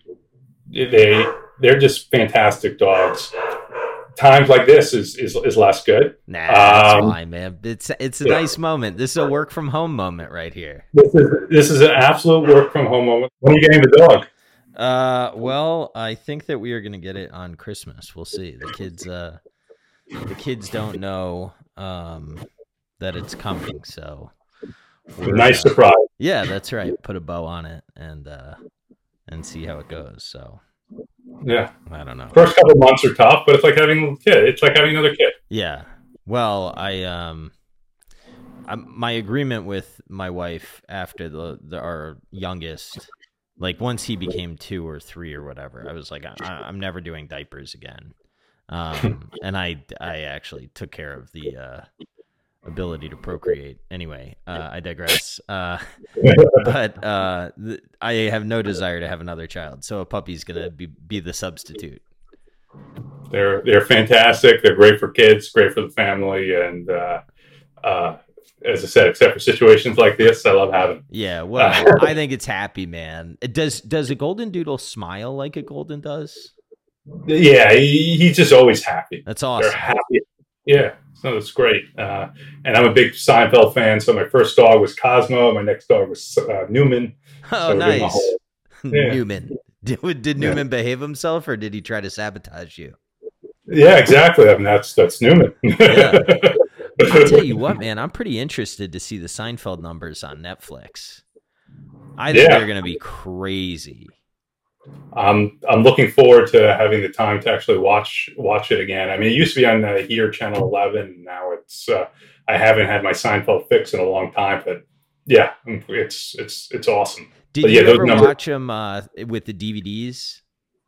They they're just fantastic dogs. Times like this is is, is less good. Nah, that's um, fine, man. It's it's a yeah. nice moment. This is a work from home moment right here. This is this is an absolute work from home moment. When are you getting the dog? Uh, well, I think that we are going to get it on Christmas. We'll see. The kids, uh, the kids don't know um that it's coming, so nice uh, surprise. Yeah, that's right. Put a bow on it and uh. and see how it goes. So, yeah, I don't know. First couple of months are tough, but it's like having a little kid. It's like having another kid. Yeah. Well, I um, I'm, my agreement with my wife after the, the our youngest, like once he became two or three or whatever, I was like, I, I'm never doing diapers again. Um, and I I actually took care of the uh, ability to procreate. Anyway, uh, I digress. Uh, but uh, th- I have no desire to have another child, so a puppy's gonna be be the substitute. They're they're fantastic. They're great for kids, great for the family, and uh, uh, as I said, except for situations like this, I love having. Yeah, well, I think it's happy, man. It does does a golden doodle smile like a golden does? Yeah, he, he's just always happy. That's awesome. They're happy. Yeah. So it's great. Uh, and I'm a big Seinfeld fan. So my first dog was Cosmo. My next dog was uh, Newman. Oh, so nice. Whole, yeah. Newman. Did, did Newman yeah. behave himself, or did he try to sabotage you? Yeah, exactly. I mean, that's that's Newman. Yeah. I'll tell you what, man. I'm pretty interested to see the Seinfeld numbers on Netflix. I think yeah. they're going to be crazy. I'm I'm looking forward to having the time to actually watch watch it again. I mean, it used to be on uh, here channel eleven. Now it's uh, I haven't had my Seinfeld fix in a long time, but yeah, it's it's it's awesome. Did but you yeah, ever numbers, watch them uh, with the D V Ds?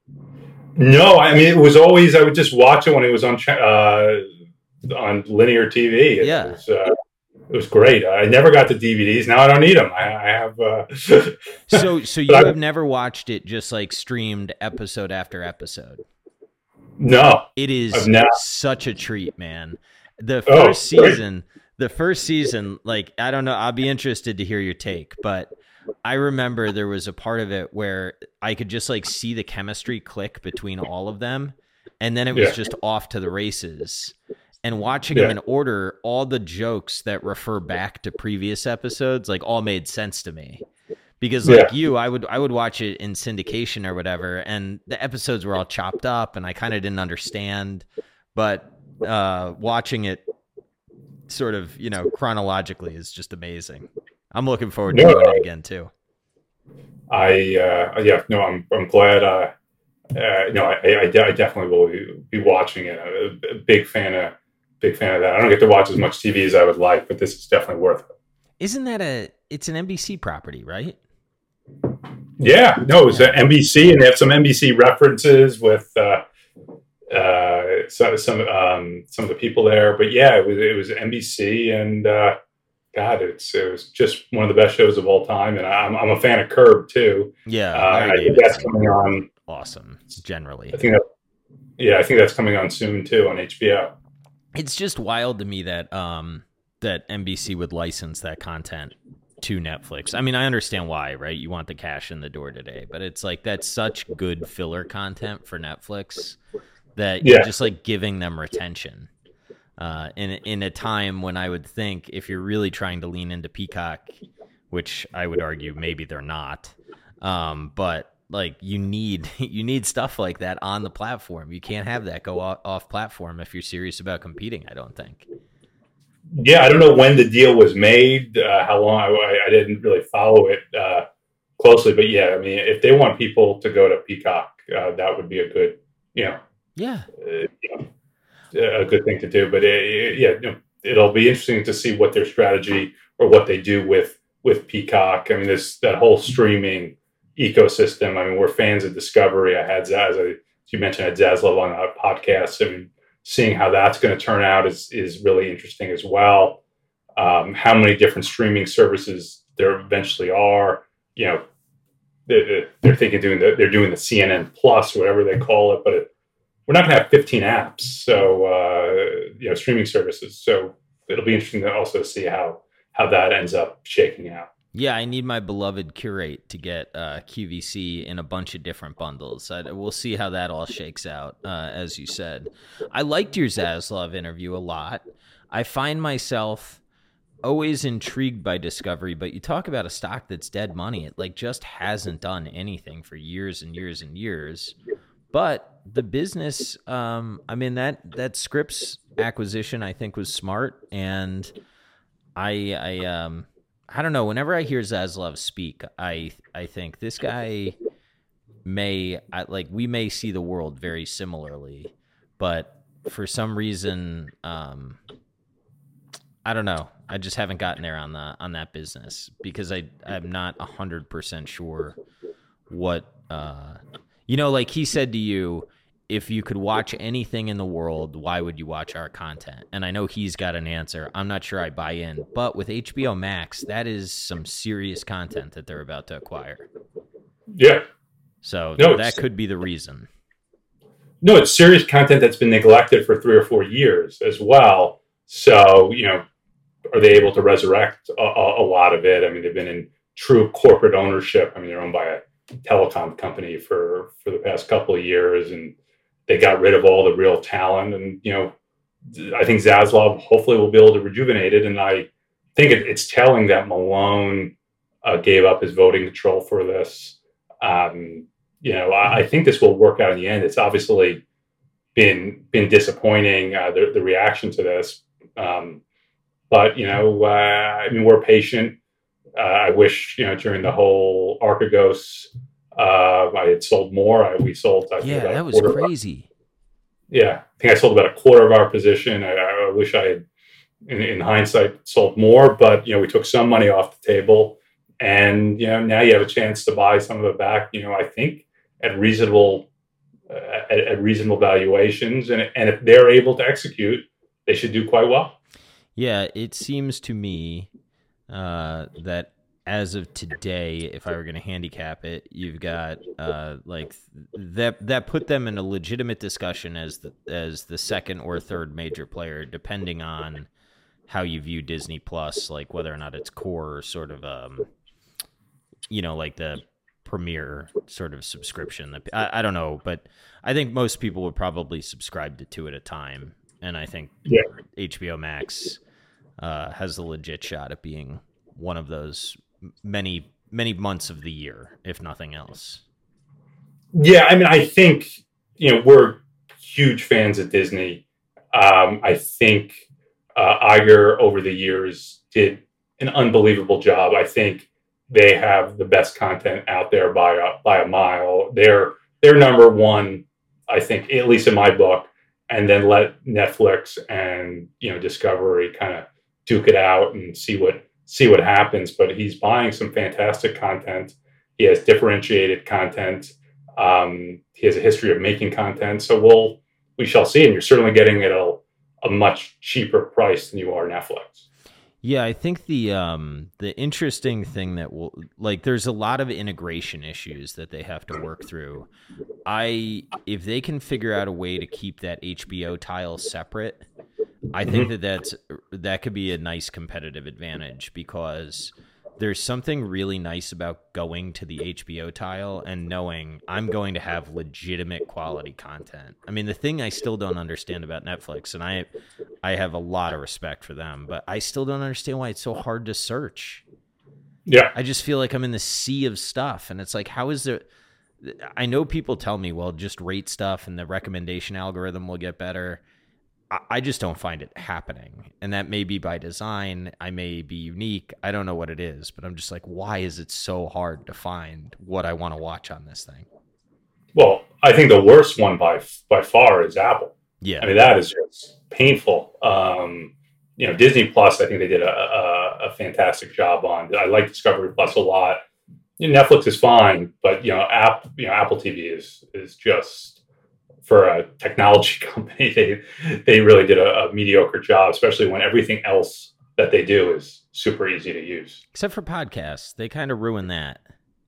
No, I mean it was always I would just watch it when it was on uh, on linear T V. It Yeah. was, uh, it was great. I never got the D V Ds. Now I don't need them. I, I have. Uh, so, so you I, have never watched it just like streamed episode after episode? No, it is such a treat, man. The first oh, season, the first season, like I don't know. I'll be interested to hear your take, but I remember there was a part of it where I could just like see the chemistry click between all of them, and then it was yeah. just off to the races. And watching yeah. them in order, all the jokes that refer back to previous episodes, like all made sense to me. Because like yeah. you, I would I would watch it in syndication or whatever, and the episodes were all chopped up, and I kind of didn't understand. But uh, watching it sort of, you know, chronologically is just amazing. I'm looking forward to no, doing it again too. I uh, yeah no, I'm I'm glad. Uh, uh, no, I, I, I definitely will be watching it. I'm a big fan of. Big fan of that. I don't get to watch as much T V as I would like, but this is definitely worth it. Isn't that a? It's an N B C property, right? Yeah, no, it's yeah. N B C, and they have some N B C references with uh, uh, some some um, some of the people there. But yeah, it was it was N B C, and uh, God, it's it was just one of the best shows of all time. And I'm I'm a fan of Curb too. Yeah, uh, I think that's coming on. Awesome, generally. I think that. Yeah, I think that's coming on soon too on H B O. It's just wild to me that um, that N B C would license that content to Netflix. I mean, I understand why, right? You want the cash in the door today, but it's like that's such good filler content for Netflix that yeah. you're just like giving them retention. Uh, in in a time when I would think if you're really trying to lean into Peacock, which I would argue maybe they're not, um, but like you need you need stuff like that on the platform. You can't have that go off, off platform if you're serious about competing, I don't think. Yeah, I don't know when the deal was made, uh, how long. I, I didn't really follow it uh, closely, but yeah, I mean, if they want people to go to Peacock, uh, that would be a good, you know, yeah, uh, you know, a good thing to do. But uh, yeah, you know, it'll be interesting to see what their strategy or what they do with with Peacock. I mean, this that whole streaming ecosystem. I mean, we're fans of Discovery. I had Zaz, as you mentioned, I had Zaslav on a podcast. I mean, seeing how that's going to turn out is is really interesting as well. Um, how many different streaming services there eventually are? You know, they're, they're thinking doing the, they're doing the C N N Plus, whatever they call it, but it, we're not going to have fifteen apps. So uh, you know, streaming services. So it'll be interesting to also see how how that ends up shaking out. Yeah, I need my beloved Curate to get uh, Q V C in a bunch of different bundles. I, we'll see how that all shakes out, uh, as you said. I liked your Zaslav interview a lot. I find myself always intrigued by Discovery, but you talk about a stock that's dead money. It like just hasn't done anything for years and years and years. But the business, um, I mean, that, that Scripps acquisition I think was smart, and I... I um. I don't know. Whenever I hear Zaslav speak, I I think this guy may I, like we may see the world very similarly, but for some reason, um, I don't know. I just haven't gotten there on the on that business because I I'm not a hundred percent sure what uh, you know. Like he said to you, if you could watch anything in the world, why would you watch our content? And I know he's got an answer. I'm not sure I buy in. But with H B O Max, that is some serious content that they're about to acquire. Yeah. So no, that could be the reason. No, it's serious content that's been neglected for three or four years as well. So, you know, are they able to resurrect a, a lot of it? I mean, they've been in true corporate ownership. I mean, they're owned by a telecom company for, for the past couple of years, and they got rid of all the real talent, and you know, I think Zaslav hopefully will be able to rejuvenate it. And I think it, it's telling that Malone uh, gave up his voting control for this. Um, you know, I, I think this will work out in the end. It's obviously been been disappointing uh, the, the reaction to this, um, but you know, uh, I mean, we're patient. Uh, I wish you know during the whole Archegos Uh, I had sold more. I, we sold. I yeah, that was crazy. Our, yeah, I think I sold about a quarter of our position. I, I wish I had, in, in hindsight, sold more. But you know, we took some money off the table, and you know, now you have a chance to buy some of it back. You know, I think at reasonable uh, at, at reasonable valuations, and and if they're able to execute, they should do quite well. Yeah, it seems to me uh, that. As of today, if I were going to handicap it, you've got uh, like that that put them in a legitimate discussion as the as the second or third major player, depending on how you view Disney Plus, like whether or not it's core or sort of um, you know, like the premier sort of subscription. I, I don't know, but I think most people would probably subscribe to two at a time, and I think yeah. H B O Max uh, has a legit shot at being one of those many many months of the year, if nothing else. Yeah, I mean, I think, you know, we're huge fans of Disney. Um, I think uh, Iger over the years did an unbelievable job. I think they have the best content out there by a, by a mile. They're they're number one, I think, at least in my book. And then let Netflix and you know Discovery kind of duke it out and see what. see what happens, but he's buying some fantastic content. He has differentiated content. Um, he has a history of making content. So we'll, we shall see. And you're certainly getting it at a, a much cheaper price than you are Netflix. Yeah, I think the um, the interesting thing that will, like, there's a lot of integration issues that they have to work through. I, if they can figure out a way to keep that H B O tile separate, I think that that's, that could be a nice competitive advantage, because there's something really nice about going to the H B O tile and knowing I'm going to have legitimate quality content. I mean, the thing I still don't understand about Netflix, and I I have a lot of respect for them, but I still don't understand why it's so hard to search. Yeah. I just feel like I'm in the sea of stuff, and it's like, how is there... I know people tell me, well, just rate stuff and the recommendation algorithm will get better. I just don't find it happening. And that may be by design. I may be unique. I don't know what it is, but I'm just like, why is it so hard to find what I want to watch on this thing? Well, I think the worst one by by far is Apple. Yeah. I mean, that is just painful. Um, you know, Disney Plus, I think they did a, a, a fantastic job on. I like Discovery Plus a lot. You know, Netflix is fine, but, you know, App, you know, Apple T V is is just... For a technology company, they they really did a, a mediocre job, especially when everything else that they do is super easy to use. Except for podcasts. They kind of ruin that.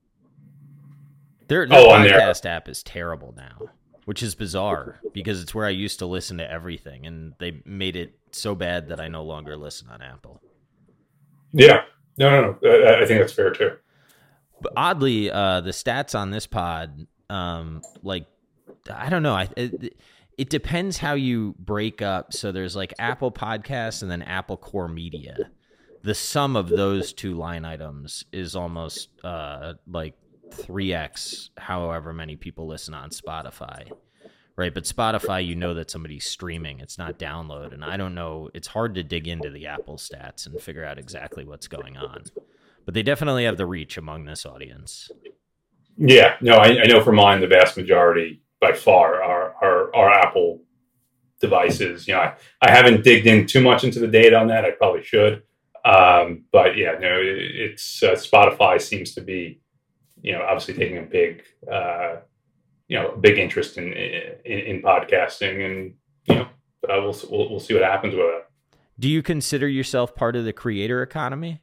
Their, their oh, podcast app is terrible now, which is bizarre because it's where I used to listen to everything, and they made it so bad that I no longer listen on Apple. Yeah. No, no, no. I, I think that's fair, too. But oddly, uh, the stats on this pod, um, like, I don't know. I, it, it depends how you break up. So there's like Apple Podcasts and then Apple Core Media. The sum of those two line items is almost uh, like three x however many people listen on Spotify, right? But Spotify, you know that somebody's streaming. It's not download. And I don't know. It's hard to dig into the Apple stats and figure out exactly what's going on. But they definitely have the reach among this audience. Yeah. No, I, I know for mine, the vast majority by far are, are, are Apple devices. You know, I, I haven't digged in too much into the data on that. I probably should. Um, but yeah, no, it, it's uh, Spotify seems to be, you know, obviously taking a big, uh, you know, big interest in, in, in podcasting, and, you know, uh, we'll, we'll, we'll see what happens with it. Do you consider yourself part of the creator economy?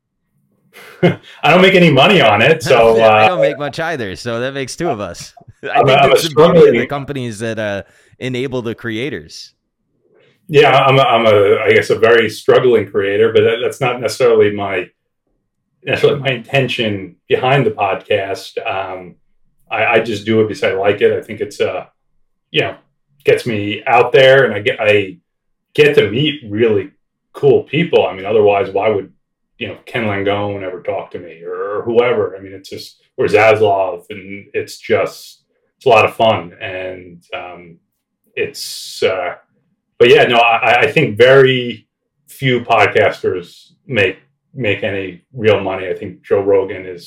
I don't make any money on it, so uh, I don't make much either. So that makes two of us. I I'm think a, it's I'm the a beauty of the companies that uh, enable the creators. Yeah, I'm a, I'm a, I guess, a very struggling creator, but that, that's not necessarily my necessarily my intention behind the podcast. Um, I, I just do it because I like it. I think it's uh, you know, gets me out there, and I get I get to meet really cool people. I mean, otherwise, why would you know, Ken Langone ever talk to me, or, or whoever? I mean, it's just, or Zaslav, and it's just, it's a lot of fun. And um, it's, uh, but yeah, no, I, I think very few podcasters make, make any real money. I think Joe Rogan is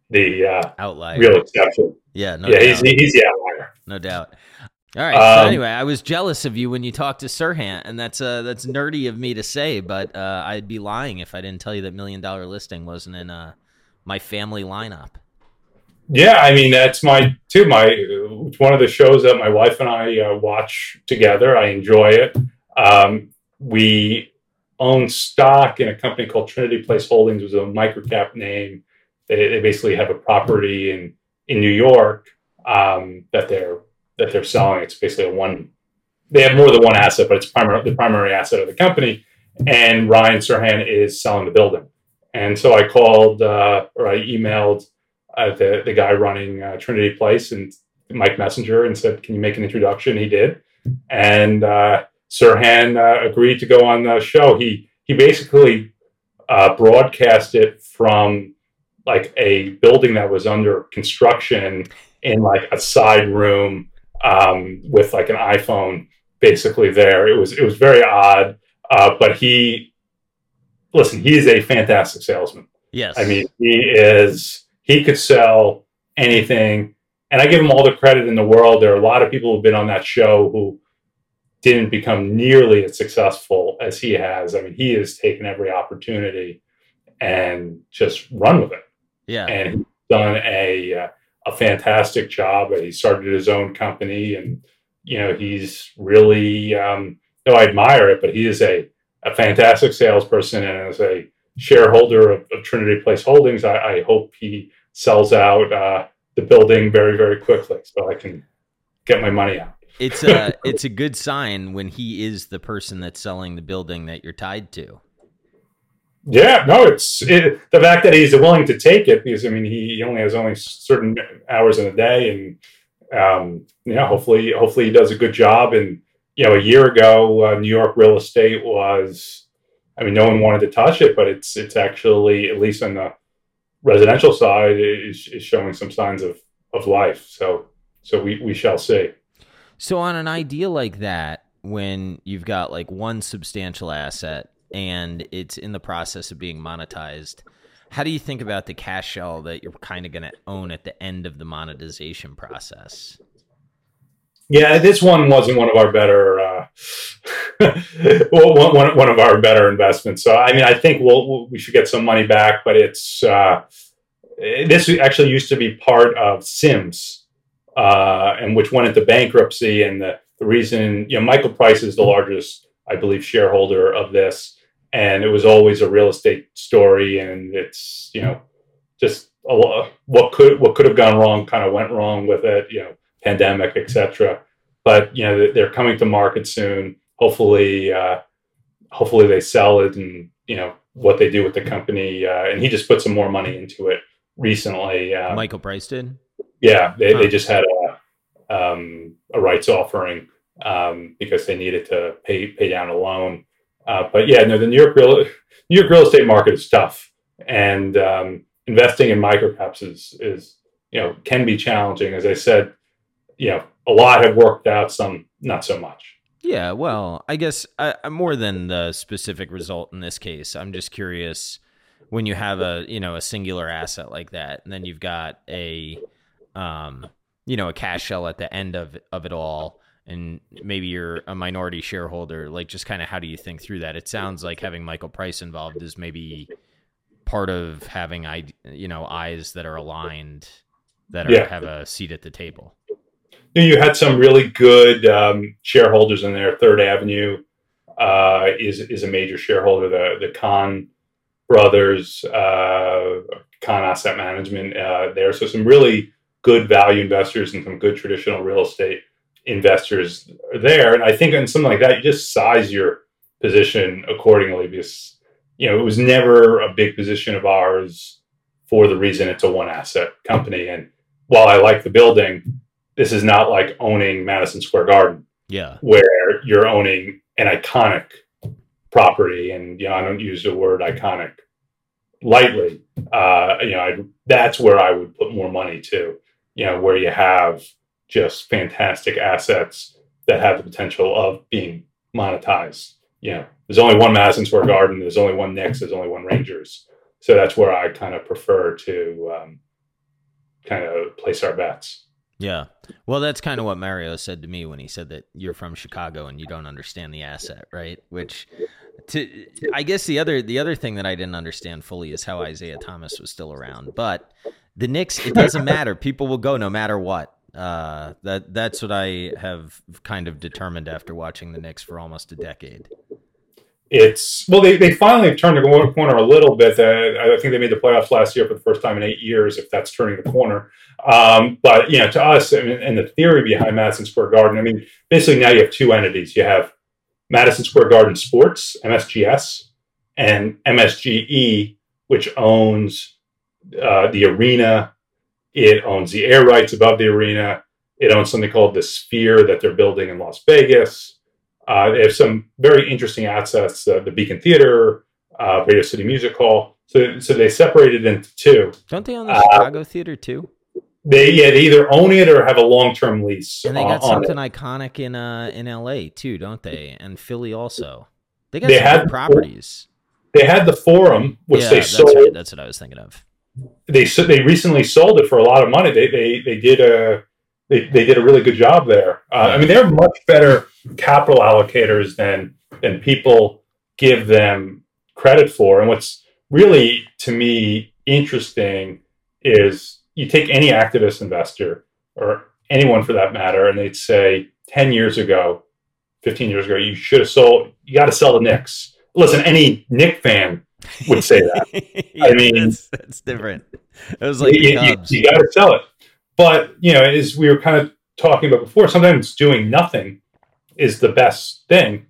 the uh, outlier, real exception. Yeah, no yeah, doubt. he's he's the outlier, no doubt. All right. Um, so anyway, I was jealous of you when you talked to Sirhan, and that's uh that's nerdy of me to say, but uh, I'd be lying if I didn't tell you that Million Dollar Listing wasn't in uh, my family lineup. Yeah, I mean that's my too. My it's one of the shows that my wife and I uh, watch together. I enjoy it. Um, we own stock in a company called Trinity Place Holdings, which is a microcap name. They, they basically have a property in in New York um, that they're that they're selling. It's basically a one. They have more than one asset, but it's primary the primary asset of the company. And Ryan Sirhan is selling the building. And so I called uh, or I emailed uh, the the guy running uh, Trinity Place and Mike Messenger and said, "Can you make an introduction?" He did, and uh, Sirhan uh, agreed to go on the show. He he basically uh, broadcast it from like a building that was under construction in like a side room um, with like an iPhone basically there. It was it was very odd, uh, but he listen. He is a fantastic salesman. Yes, I mean he is. He could sell anything, and I give him all the credit in the world. There are a lot of people who've been on that show who didn't become nearly as successful as he has. I mean, he has taken every opportunity and just run with it. Yeah, and he's done a a fantastic job. He started his own company, and you know he's really. Um, no, I admire it, but he is a a fantastic salesperson, and as a shareholder of, of Trinity Place Holdings, I, I hope he sells out uh, the building very, very quickly so I can get my money out. It's a it's a good sign when he is the person that's selling the building that you're tied to. Yeah, no, it's it, the fact that he's willing to take it because I mean he only has only certain hours in a day, and um, you know hopefully hopefully he does a good job. And you know a year ago, uh, New York real estate was. I mean, no one wanted to touch it, but it's it's actually, at least on the residential side, is, is showing some signs of, of life. So so we, we shall see. So on an idea like that, when you've got like one substantial asset and it's in the process of being monetized, how do you think about the cash shell that you're kind of going to own at the end of the monetization process? Yeah, this one wasn't one of our better, uh, one, one, one of our better investments. So, I mean, I think we'll, we should get some money back, but it's, uh, this actually used to be part of Sims, uh, and which went into bankruptcy. And the, the reason, you know, Michael Price is the largest, I believe, shareholder of this. And it was always a real estate story. And it's, you know, just a lot, what could, what could have gone wrong kind of went wrong with it, you know, pandemic, et cetera. But you know they're coming to market soon. Hopefully, uh, hopefully they sell it, and you know what they do with the company. Uh, and he just put some more money into it recently. Um, Michael Price did. Yeah, they, huh. they just had a um, a rights offering um, because they needed to pay pay down a loan. Uh, but yeah, no, the New York real New York real estate market is tough, and um, investing in microcaps is is you know can be challenging. As I said. You know, a lot have worked out, some not so much. Yeah, well, I guess I, more than the specific result in this case, I'm just curious when you have a you know a singular asset like that, and then you've got a um, you know a cash shell at the end of of it all, and maybe you're a minority shareholder. Like, just kind of how do you think through that? It sounds like having Michael Price involved is maybe part of having I you know eyes that are aligned that are, yeah. have a seat at the table. You had some really good um, shareholders in there. Third Avenue uh, is is a major shareholder. The the Kahn brothers, uh, Kahn Asset Management, uh, there. So some really good value investors and some good traditional real estate investors are there. And I think in something like that, you just size your position accordingly because you know it was never a big position of ours for the reason it's a one asset company. And while I like the building. This is not like owning Madison Square Garden, yeah, where you're owning an iconic property, and you know I don't use the word iconic lightly. Uh, you know, I, that's where I would put more money to. You know, where you have just fantastic assets that have the potential of being monetized. You know, there's only one Madison Square Garden, there's only one Knicks, there's only one Rangers, so that's where I kind of prefer to um, kind of place our bets. Yeah. Well, that's kind of what Mario said to me when he said that you're from Chicago and you don't understand the asset, right? Which, to I guess the other the other thing that I didn't understand fully is how Isaiah Thomas was still around. But the Knicks, it doesn't matter. People will go no matter what. Uh, that that's what I have kind of determined after watching the Knicks for almost a decade. It's well, they, they finally turned the corner a little bit. Uh, I think they made the playoffs last year for the first time in eight years, if that's turning the corner. Um, but you know, to us, I mean, and the theory behind Madison Square Garden, I mean, basically now you have two entities. You have Madison Square Garden Sports, M S G S, and M S G E, which owns uh, the arena. It owns the air rights above the arena. It owns something called the Sphere that they're building in Las Vegas. Uh, they have some very interesting assets, uh, the Beacon Theater, uh, Radio City Music Hall. So, so they separated into two. Don't they own the uh, Chicago Theater too? They yeah, they either own it or have a long-term lease. And they got on, something on iconic in uh in L A too, don't they? And Philly also. They got they some had good properties. They had the Forum, which yeah, they that's sold. Right. That's what I was thinking of. They they recently sold it for a lot of money. They they they did a they, they did a really good job there. Uh, I mean, they're much better capital allocators than than people give them credit for. And what's really to me interesting is you take any activist investor or anyone for that matter, and they'd say ten years ago, fifteen years ago, you should have sold. You got to sell the Knicks. Listen, any Knicks fan would say that. yeah, I mean, that's, that's different. It was like you, you, you got to sell it. But you know, as we were kind of talking about before, sometimes doing nothing is the best thing,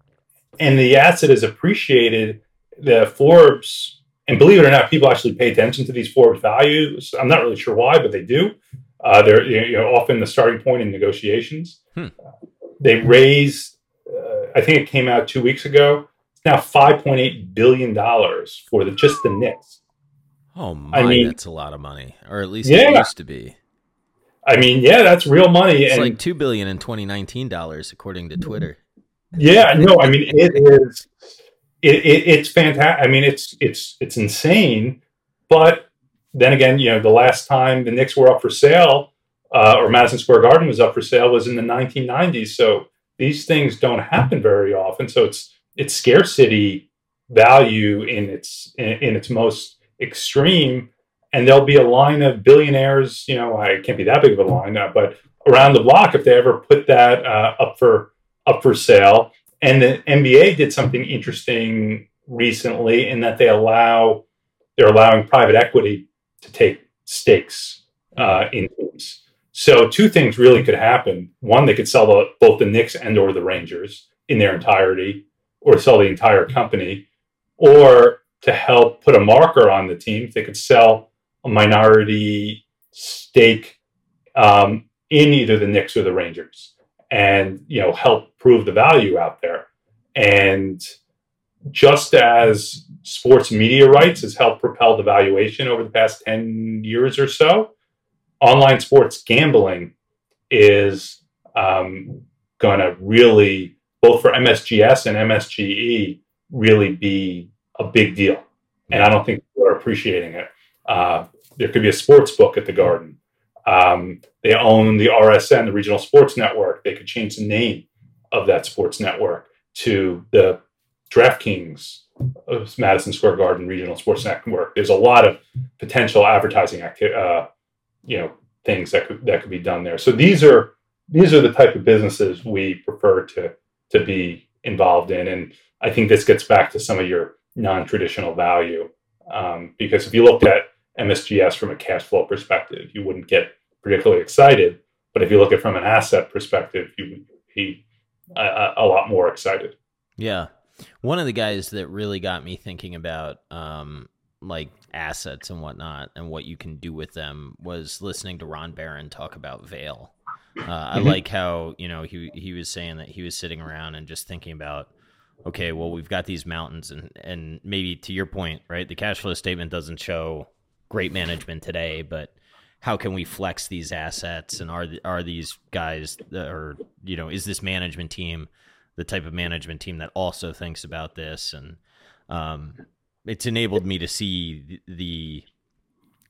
and the asset is appreciated. The Forbes, and believe it or not, people actually pay attention to these Forbes values. I'm not really sure why, but they do. Uh, they're you know often the starting point in negotiations. Hmm. Uh, they raised, uh, I think it came out two weeks ago. Now five point eight billion dollars for the just the Knicks. Oh my, I mean, that's a lot of money, or at least yeah. it used to be. I mean, yeah, that's real money. It's and, like two billion in twenty nineteen dollars, according to Twitter. Yeah, no, I mean it is. It, it, it's fantastic. I mean, it's it's it's insane. But then again, you know, the last time the Knicks were up for sale, uh, or Madison Square Garden was up for sale, was in the nineteen nineties. So these things don't happen very often. So it's its scarcity value in its in, in its most extreme, and there'll be a line of billionaires. You know, I can't be that big of a line, uh, but around the block if they ever put that uh, up for up for sale. And the N B A did something interesting recently in that they allow they're allowing private equity to take stakes uh, in teams. So two things really could happen. One, they could sell the, both the Knicks and or the Rangers in their entirety, or sell the entire company, or to help put a marker on the team, they could sell a minority stake um, in either the Knicks or the Rangers, and you know help prove the value out there. And just as sports media rights has helped propel the valuation over the past ten years or so, online sports gambling is um, going to really, both for M S G S and M S G E, really be a big deal. And I don't think people are appreciating it. Uh, there could be a sports book at the Garden. Um, they own the R S N, the Regional Sports Network. They could change the name of that sports network to the DraftKings of Madison Square Garden Regional Sports Network. There's a lot of potential advertising acti- uh, you know, things that could that could be done there. So these are these are the type of businesses we prefer to to be involved in. And I think this gets back to some of your non-traditional value. Um, because if you looked at M S G S from a cash flow perspective, you wouldn't get particularly excited. But if you look at it from an asset perspective, you would be a, a lot more excited. Yeah. One of the guys that really got me thinking about um, like assets and whatnot and what you can do with them was listening to Ron Barron talk about Vail. Uh, I mm-hmm. like how, you know, he he was saying that he was sitting around and just thinking about, okay, well, we've got these mountains, and, and maybe to your point, right, the cash flow statement doesn't show great management today, but how can we flex these assets, and are are these guys, that are, you know, is this management team the type of management team that also thinks about this? And um, it's enabled me to see the, the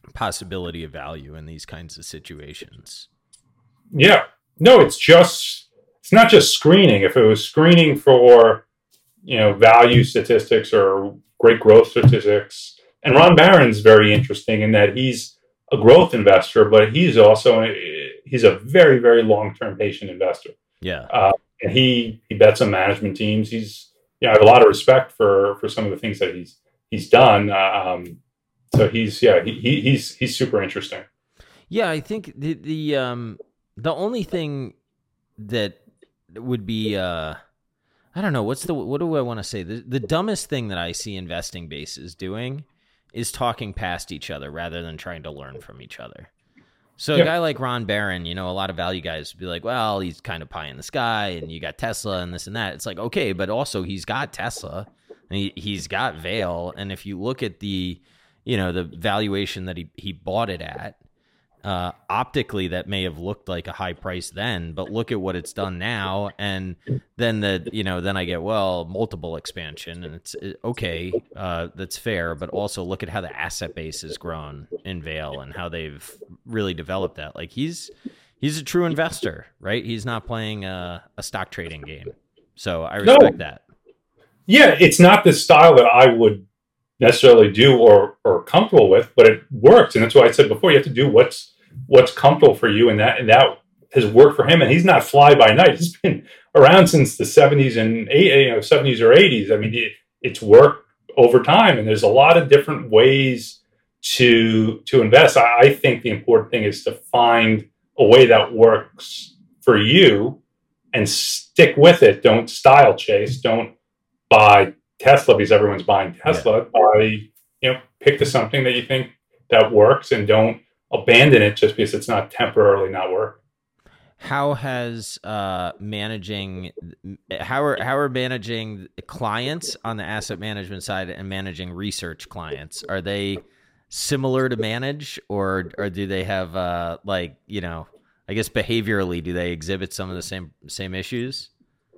possibility of value in these kinds of situations. Yeah. No, it's just, it's not just screening. If it was screening for, you know, value statistics or great growth statistics, and Ron Barron's very interesting in that he's a growth investor, but he's also, he's a very, very long-term patient investor. Yeah. Uh, and he, he bets on management teams. He's, you know, I have a lot of respect for, for some of the things that he's, he's done. Um, so he's, yeah, he, he, he's, he's super interesting. Yeah. I think the, the, um, the only thing that would be, uh, I don't know, what's the, what do I want to say? The, the dumbest thing that I see investing bases doing is talking past each other rather than trying to learn from each other. So yeah. a guy like Ron Barron, you know, a lot of value guys would be like, well, he's kind of pie in the sky and you got Tesla and this and that. It's like, okay, but also he's got Tesla and he, he's got Vail. And if you look at the, you know, the valuation that he, he bought it at, uh, optically that may have looked like a high price then, but look at what it's done now. And then the, you know, then I get, well, multiple expansion and it's okay. Uh, that's fair. But also look at how the asset base has grown in Vail and how they've really developed that. Like he's, he's a true investor, right? He's not playing a, a stock trading game. So I respect no. that. Yeah. It's not the style that I would necessarily do or, or comfortable with, but it works. And that's why I said before, you have to do what's, what's comfortable for you. And that, and that has worked for him. And he's not fly by night. He's been around since the seventies and you know, seventies or eighties. I mean, it, it's worked over time and there's a lot of different ways to, to invest. I, I think the important thing is to find a way that works for you and stick with it. Don't style chase. Don't buy Tesla because everyone's buying Tesla. Yeah. Buy, you know, pick to something that you think that works and don't abandon it just because it's not temporarily not working. How has uh, managing how are how are managing clients on the asset management side and managing research clients? Are they similar to manage, or or do they have uh, like you know? I guess behaviorally, do they exhibit some of the same same issues?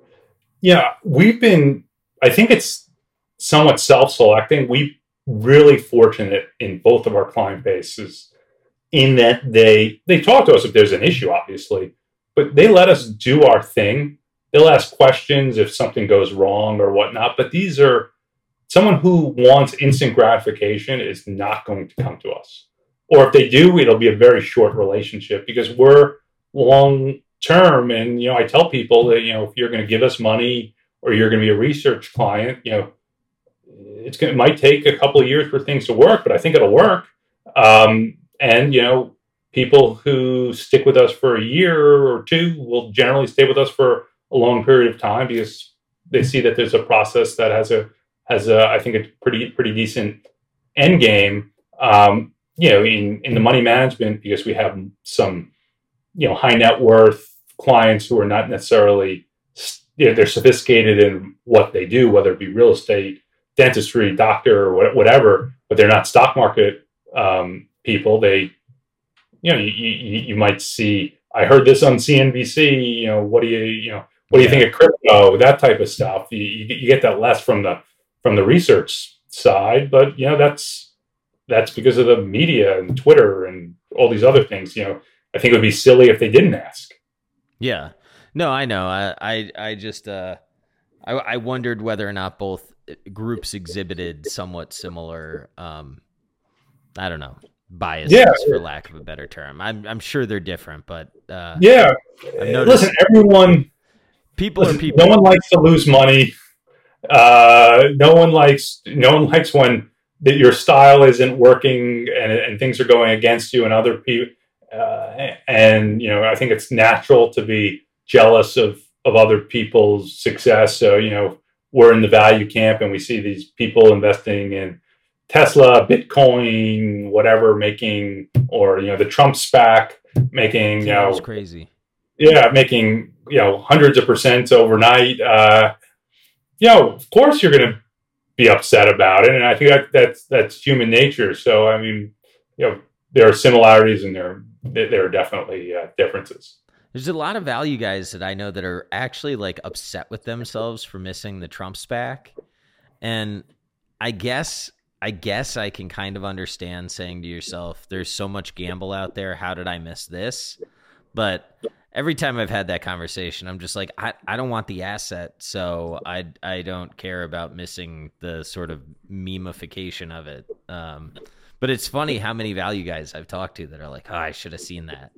Yeah, we've been. I think it's somewhat self-selecting. We really fortunate in both of our client bases in that they they talk to us if there's an issue, obviously, but they let us do our thing. They'll ask questions if something goes wrong or whatnot. But these are someone who wants instant gratification is not going to come to us. Or if they do, it'll be a very short relationship because we're long term. And, you know, I tell people that, you know, if you're going to give us money or you're going to be a research client, you know, it's going it might take a couple of years for things to work, but I think it'll work. Um, and, you know, people who stick with us for a year or two will generally stay with us for a long period of time because they see that there's a process that has a, has a, I think a pretty, pretty decent end game. Um, you know, in, in the money management, because we have some, you know, high net worth clients who are not necessarily, you know, they're sophisticated in what they do, whether it be real estate, dentistry, doctor, or whatever, but they're not stock market um, people. They, you know, you, you, you might see, I heard this on C N B C, you know, what do you, you know, what do you think of crypto, that type of stuff. You, you, you get that less from the, from the research side, but, you know, that's, that's because of the media and Twitter and all these other things. You know, I think it would be silly if they didn't ask. Yeah, no, I know. I, I, I just, uh, I, I wondered whether or not both groups exhibited somewhat similar, um, I don't know, biases, yeah, for lack of a better term. I'm, I'm sure they're different, but uh, yeah. Listen, everyone, people listen, are people. No one likes to lose money. Uh, no one likes, no one likes when that your style isn't working and, and things are going against you and other people. Uh, and, you know, I think it's natural to be jealous of, of other people's success. So, you know, we're in the value camp and we see these people investing in Tesla, Bitcoin, whatever, making, or, you know, the Trump SPAC making, you know, crazy. Yeah. Making, you know, hundreds of percent overnight. Uh, you know, of course you're going to be upset about it. And I think that that's, that's human nature. So, I mean, you know, there are similarities and there, there are definitely uh, differences. There's a lot of value guys that I know that are actually like upset with themselves for missing the Trump SPAC. And I guess I guess I can kind of understand saying to yourself, there's so much gamble out there. How did I miss this? But every time I've had that conversation, I'm just like, I, I don't want the asset, so I, I don't care about missing the sort of memification of it. Um, but it's funny how many value guys I've talked to that are like, oh, I should have seen that.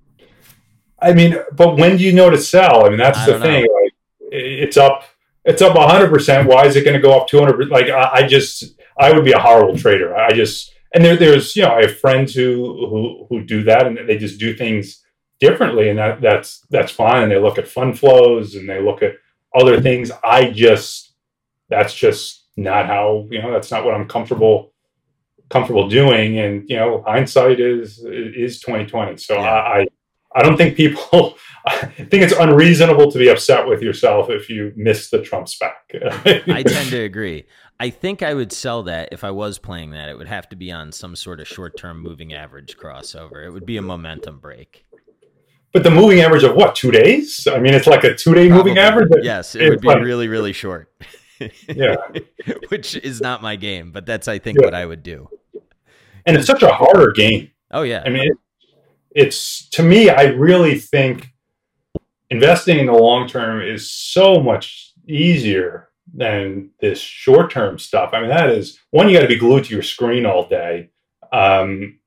I mean, but when do you know to sell? I mean, that's the thing. Like, it's up, it's up one hundred percent. Why is it going to go up two hundred? Like, I, I just, I would be a horrible trader. I just, and there, there's, you know, I have friends who, who, who do that, and they just do things differently, and that that's that's fine. And they look at fund flows and they look at other things. I just, that's just not how, you know, that's not what I'm comfortable comfortable doing. And, you know, hindsight is is twenty twenty. So yeah. I I don't think people, I think it's unreasonable to be upset with yourself if you miss the Trump SPAC. I tend to agree. I think I would sell that if I was playing that. It would have to be on some sort of short-term moving average crossover. It would be a momentum break. But the moving average of what, two days? I mean, it's like a two-day Probably. moving average? Yes, it would be like, really, really short. Yeah. Which is not my game, but that's, I think, yeah. what I would do. And it's such a harder game. Oh, yeah. I mean, it, it's, to me, I really think investing in the long term is so much easier than this short-term stuff. I mean, that is, one, you got to be glued to your screen all day. Um,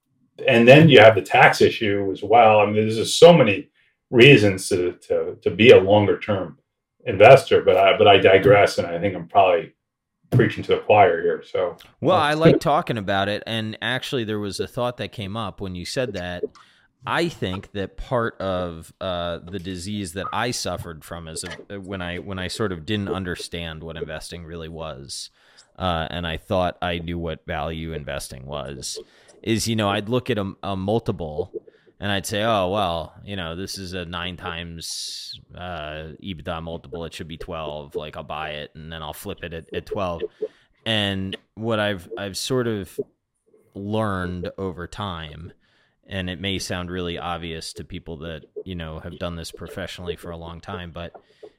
and then you have the tax issue as well. I mean, there's just so many reasons to, to, to be a longer-term investor, but I, but I digress, and I think I'm probably preaching to the choir here. So, well, I like talking about it, and actually, there was a thought that came up when you said that. I think that part of uh, the disease that I suffered from is a, when I when I sort of didn't understand what investing really was, uh, and I thought I knew what value investing was. Is, you know, I'd look at a, a multiple. And I'd say, oh, well, you know, this is a nine times uh, EBITDA multiple. It should be twelve. Like, I'll buy it, and then I'll flip it at, at twelve. And what I've I've sort of learned over time, and it may sound really obvious to people that, you know, have done this professionally for a long time, but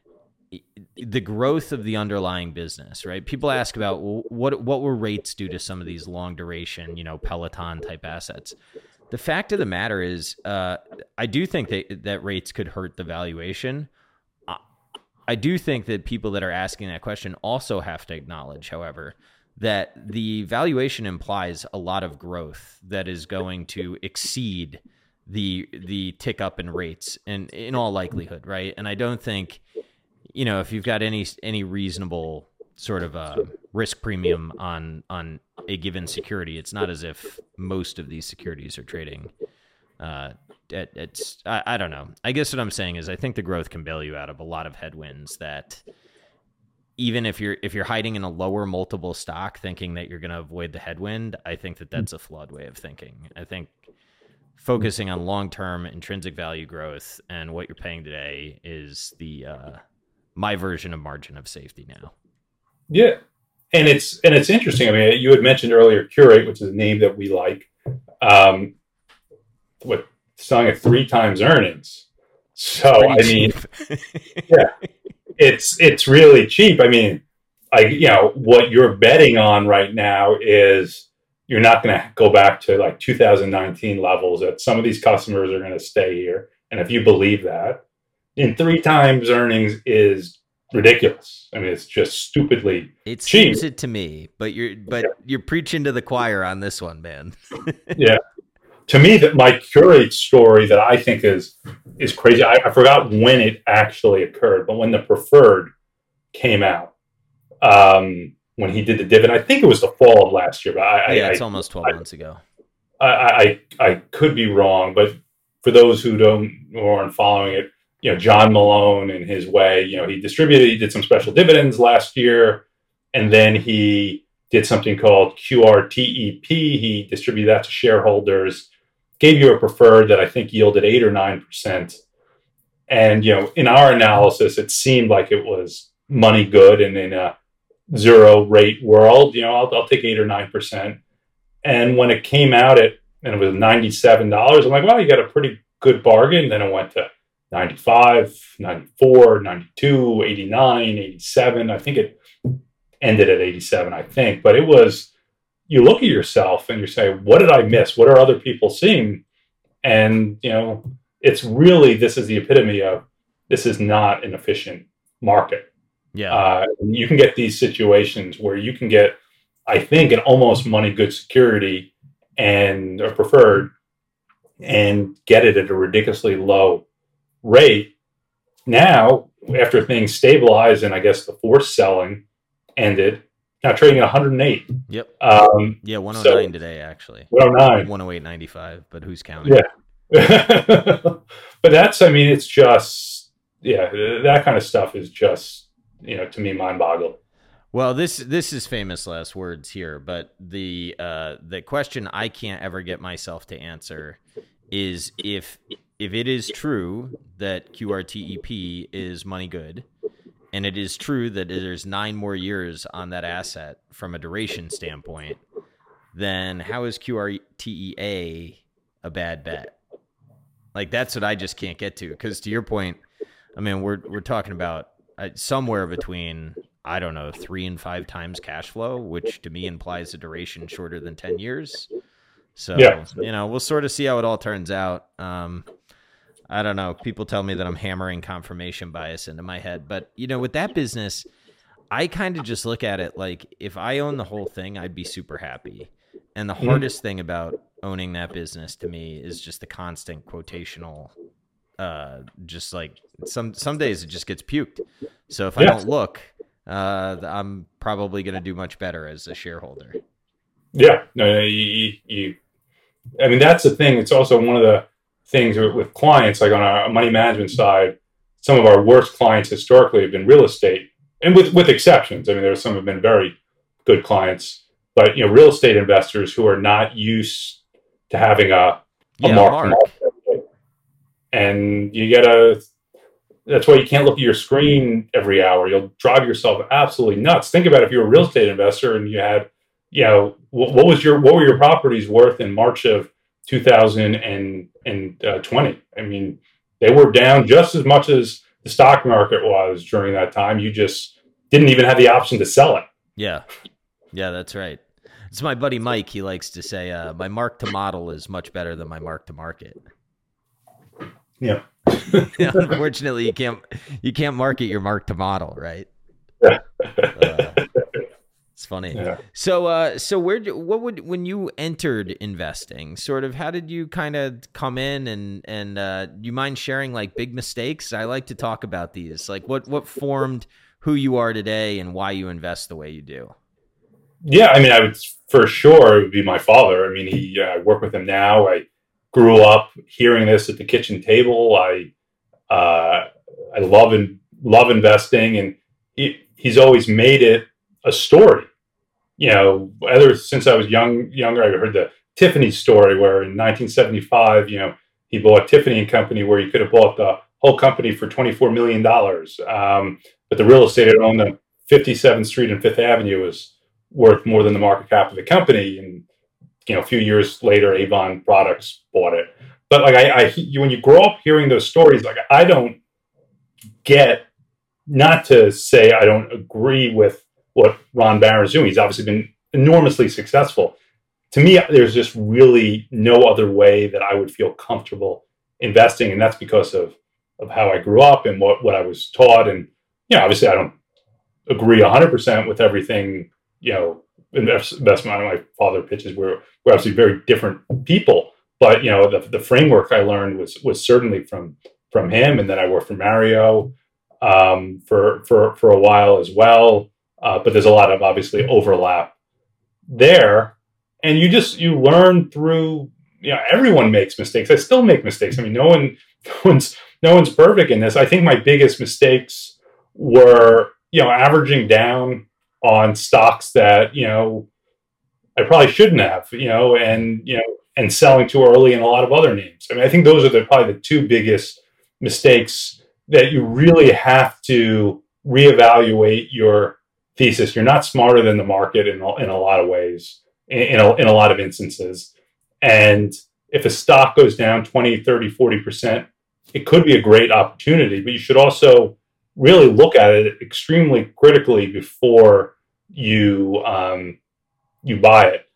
the growth of the underlying business, right? People ask about, well, what what will rates do to some of these long duration, you know, Peloton type assets? The fact of the matter is, uh, I do think that, that rates could hurt the valuation. I, I do think that people that are asking that question also have to acknowledge, however, that the valuation implies a lot of growth that is going to exceed the the tick up in rates, and in all likelihood, right? And I don't think, you know, if you've got any any reasonable sort of a risk premium on on a given security, it's not as if most of these securities are trading. Uh, it, it's I, I don't know. I guess what I'm saying is I think the growth can bail you out of a lot of headwinds that even if you're if you're hiding in a lower multiple stock thinking that you're going to avoid the headwind, I think that that's a flawed way of thinking. I think focusing on long-term intrinsic value growth and what you're paying today is the uh, my version of margin of safety now. Yeah. And it's and it's interesting. I mean, you had mentioned earlier Qurate, which is a name that we like. Um, what selling at three times earnings. So I mean, yeah, it's it's really cheap. I mean, I you know what you're betting on right now is you're not going to go back to like two thousand nineteen levels. That some of these customers are going to stay here, and if you believe that, in three times earnings is ridiculous. I mean, it's just stupidly it cheap. Seems it to me, but you're but yeah. you're preaching to the choir on this one, man. Yeah, to me, that my Qurate story that I think is is crazy. I, I forgot when it actually occurred, but when the preferred came out, um, when he did the dividend, I think it was the fall of last year. But I, yeah, I, it's almost twelve I, months ago. I, I I could be wrong, but for those who don't who aren't following it. You know, John Malone in his way, you know, he distributed, he did some special dividends last year, and then he did something called Q R T E P. He distributed that to shareholders, gave you a preferred that I think yielded eight or nine percent. And, you know, in our analysis, it seemed like it was money good. And in a zero rate world, you know, I'll, I'll take eight or nine percent. And when it came out at, and it was ninety-seven dollars, I'm like, well, you got a pretty good bargain. Then it went to ninety-five, ninety-four, ninety-two, eighty-nine, eighty-seven. I think it ended at eighty-seven, I think. But it was you look at yourself and you say, what did I miss? What are other people seeing? And, you know, it's really, this is the epitome of, this is not an efficient market. Yeah. Uh, you can get these situations where you can get, I think, an almost money good security and or preferred and get it at a ridiculously low rate. Now, after things stabilize and I guess the forced selling ended, now trading at one hundred eight. Yep. Um, yeah, one oh nine so, today, actually. one oh nine. one oh eight ninety-five, but who's counting? Yeah. But that's, I mean, it's just, yeah, that kind of stuff is just, you know, to me, mind-boggling. Well, this this is famous last words here, but the uh, the question I can't ever get myself to answer is if if it is true that Q R T E P is money good, and it is true that there's nine more years on that asset from a duration standpoint, then how is Q R T E A a bad bet? Like, that's what I just can't get to. Because to your point, I mean, we're we're talking about uh, somewhere between, I don't know, three and five times cash flow, which to me implies a duration shorter than ten years. So, yeah. you know, we'll sort of see how it all turns out. Um, I don't know. People tell me that I'm hammering confirmation bias into my head. But, you know, with that business, I kind of just look at it like, if I own the whole thing, I'd be super happy. And the mm-hmm. hardest thing about owning that business to me is just the constant quotational, uh, just like some, some days it just gets puked. So if I yeah. don't look, uh, I'm probably going to do much better as a shareholder. Yeah. No, you, you, I mean, that's the thing. It's also one of the things with clients, like on our money management side, some of our worst clients historically have been real estate, and with, with exceptions. I mean, there are some have been very good clients, but, you know, real estate investors who are not used to having a, a yeah, mark, mark. And you get a, that's why you can't look at your screen every hour. You'll drive yourself absolutely nuts. Think about if you're a real estate investor and you had, you know, what, what was your, what were your properties worth in March of two thousand twenty? I mean, they were down just as much as the stock market was during that time. You just didn't even have the option to sell it. Yeah. Yeah, that's right. It's my buddy Mike. He likes to say, uh, my mark to model is much better than my mark to market. Yeah. Unfortunately, you can't, you can't market your mark to model, right? Yeah. uh, it's funny. Yeah. So, uh, so where, what would, when you entered investing, sort of, how did you kind of come in and, and, uh, do you mind sharing like big mistakes? I like to talk about these, like what, what formed who you are today and why you invest the way you do. Yeah. I mean, I would for sure it would be my father. I mean, he, uh, I work with him now. I grew up hearing this at the kitchen table. I, uh, I love and love investing, and he, he's always made it a story. You know, ever since I was young, younger, I heard the Tiffany story where in nineteen seventy-five, you know, he bought Tiffany and Company, where he could have bought the whole company for twenty-four million dollars. Um, but the real estate it owned on fifty-seventh Street and Fifth Avenue was worth more than the market cap of the company. And, you know, a few years later, Avon Products bought it. But like I, I when you grow up hearing those stories, like I don't get, not to say I don't agree with what Ron Barron's doing. He's obviously been enormously successful. To me, there's just really no other way that I would feel comfortable investing. And that's because of, of how I grew up and what, what I was taught. And, you know, obviously I don't agree one hundred percent with everything, you know, investment. My father pitches were, were obviously very different people. But, you know, the, the framework I learned was was certainly from from him. And then I worked for Mario um, for, for, for a while as well. Uh, but there's a lot of obviously overlap there. And you just, you learn through, you know, everyone makes mistakes. I still make mistakes. I mean, no one, no one's, no one's perfect in this. I think my biggest mistakes were, you know, averaging down on stocks that, you know, I probably shouldn't have, you know, and, you know, and selling too early in a lot of other names. I mean, I think those are the, probably the two biggest mistakes that you really have to reevaluate your thesis. You're not smarter than the market in, in a lot of ways, in, in, a, in a lot of instances. And if a stock goes down twenty, thirty, forty percent, it could be a great opportunity, but you should also really look at it extremely critically before you, um, you buy it.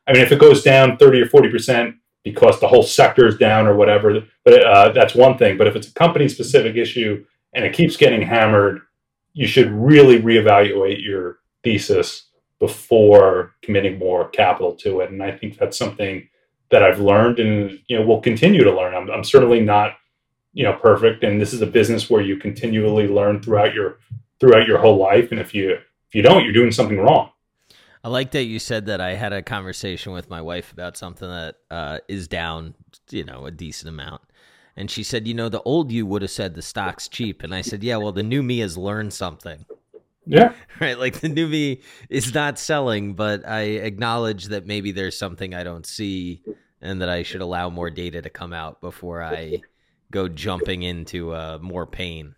I mean, if it goes down thirty or forty percent because the whole sector is down or whatever, but uh, that's one thing. But if it's a company specific issue and it keeps getting hammered, you should really reevaluate your thesis before committing more capital to it. And I think that's something that I've learned and, you know, will continue to learn. I'm, I'm certainly not, you know, perfect. And this is a business where you continually learn throughout your, throughout your whole life. And if you, if you don't, you're doing something wrong. I like that you said that. I had a conversation with my wife about something that uh, is down, you know, a decent amount. And she said, you know, the old you would have said the stock's cheap. And I said, yeah, well, the new me has learned something. Yeah. Right. Like the new me is not selling, but I acknowledge that maybe there's something I don't see and that I should allow more data to come out before I go jumping into uh, more pain.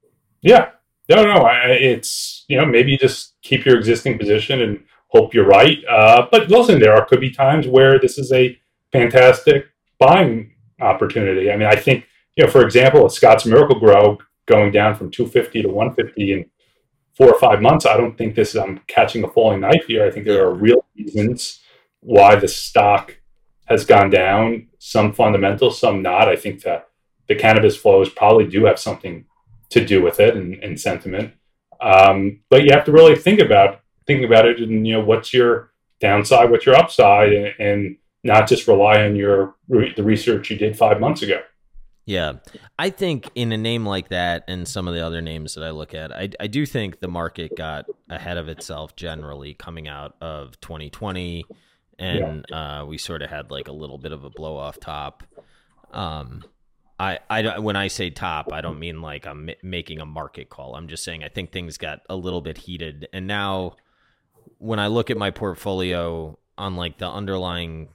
Yeah. No, no. I, it's, you know, maybe you just keep your existing position and hope you're right. Uh, but listen, there are, could be times where this is a fantastic buying opportunity. I mean, I think, you know, for example, a Scotts Miracle-Gro going down from two fifty to one fifty in four or five months. I don't think this is, I'm catching a falling knife here. I think there are real reasons why the stock has gone down, some fundamental, some not. I think that the cannabis flows probably do have something to do with it and, and sentiment. Um, but you have to really think about think about it and, you know, what's your downside, what's your upside, and, and not just rely on your the research you did five months ago. Yeah. I think in a name like that and some of the other names that I look at, I, I do think the market got ahead of itself generally coming out of twenty twenty. And yeah. uh, we sort of had like a little bit of a blow off top. Um, I, I, when I say top, I don't mean like I'm making a market call. I'm just saying I think things got a little bit heated. And now when I look at my portfolio on like the underlying,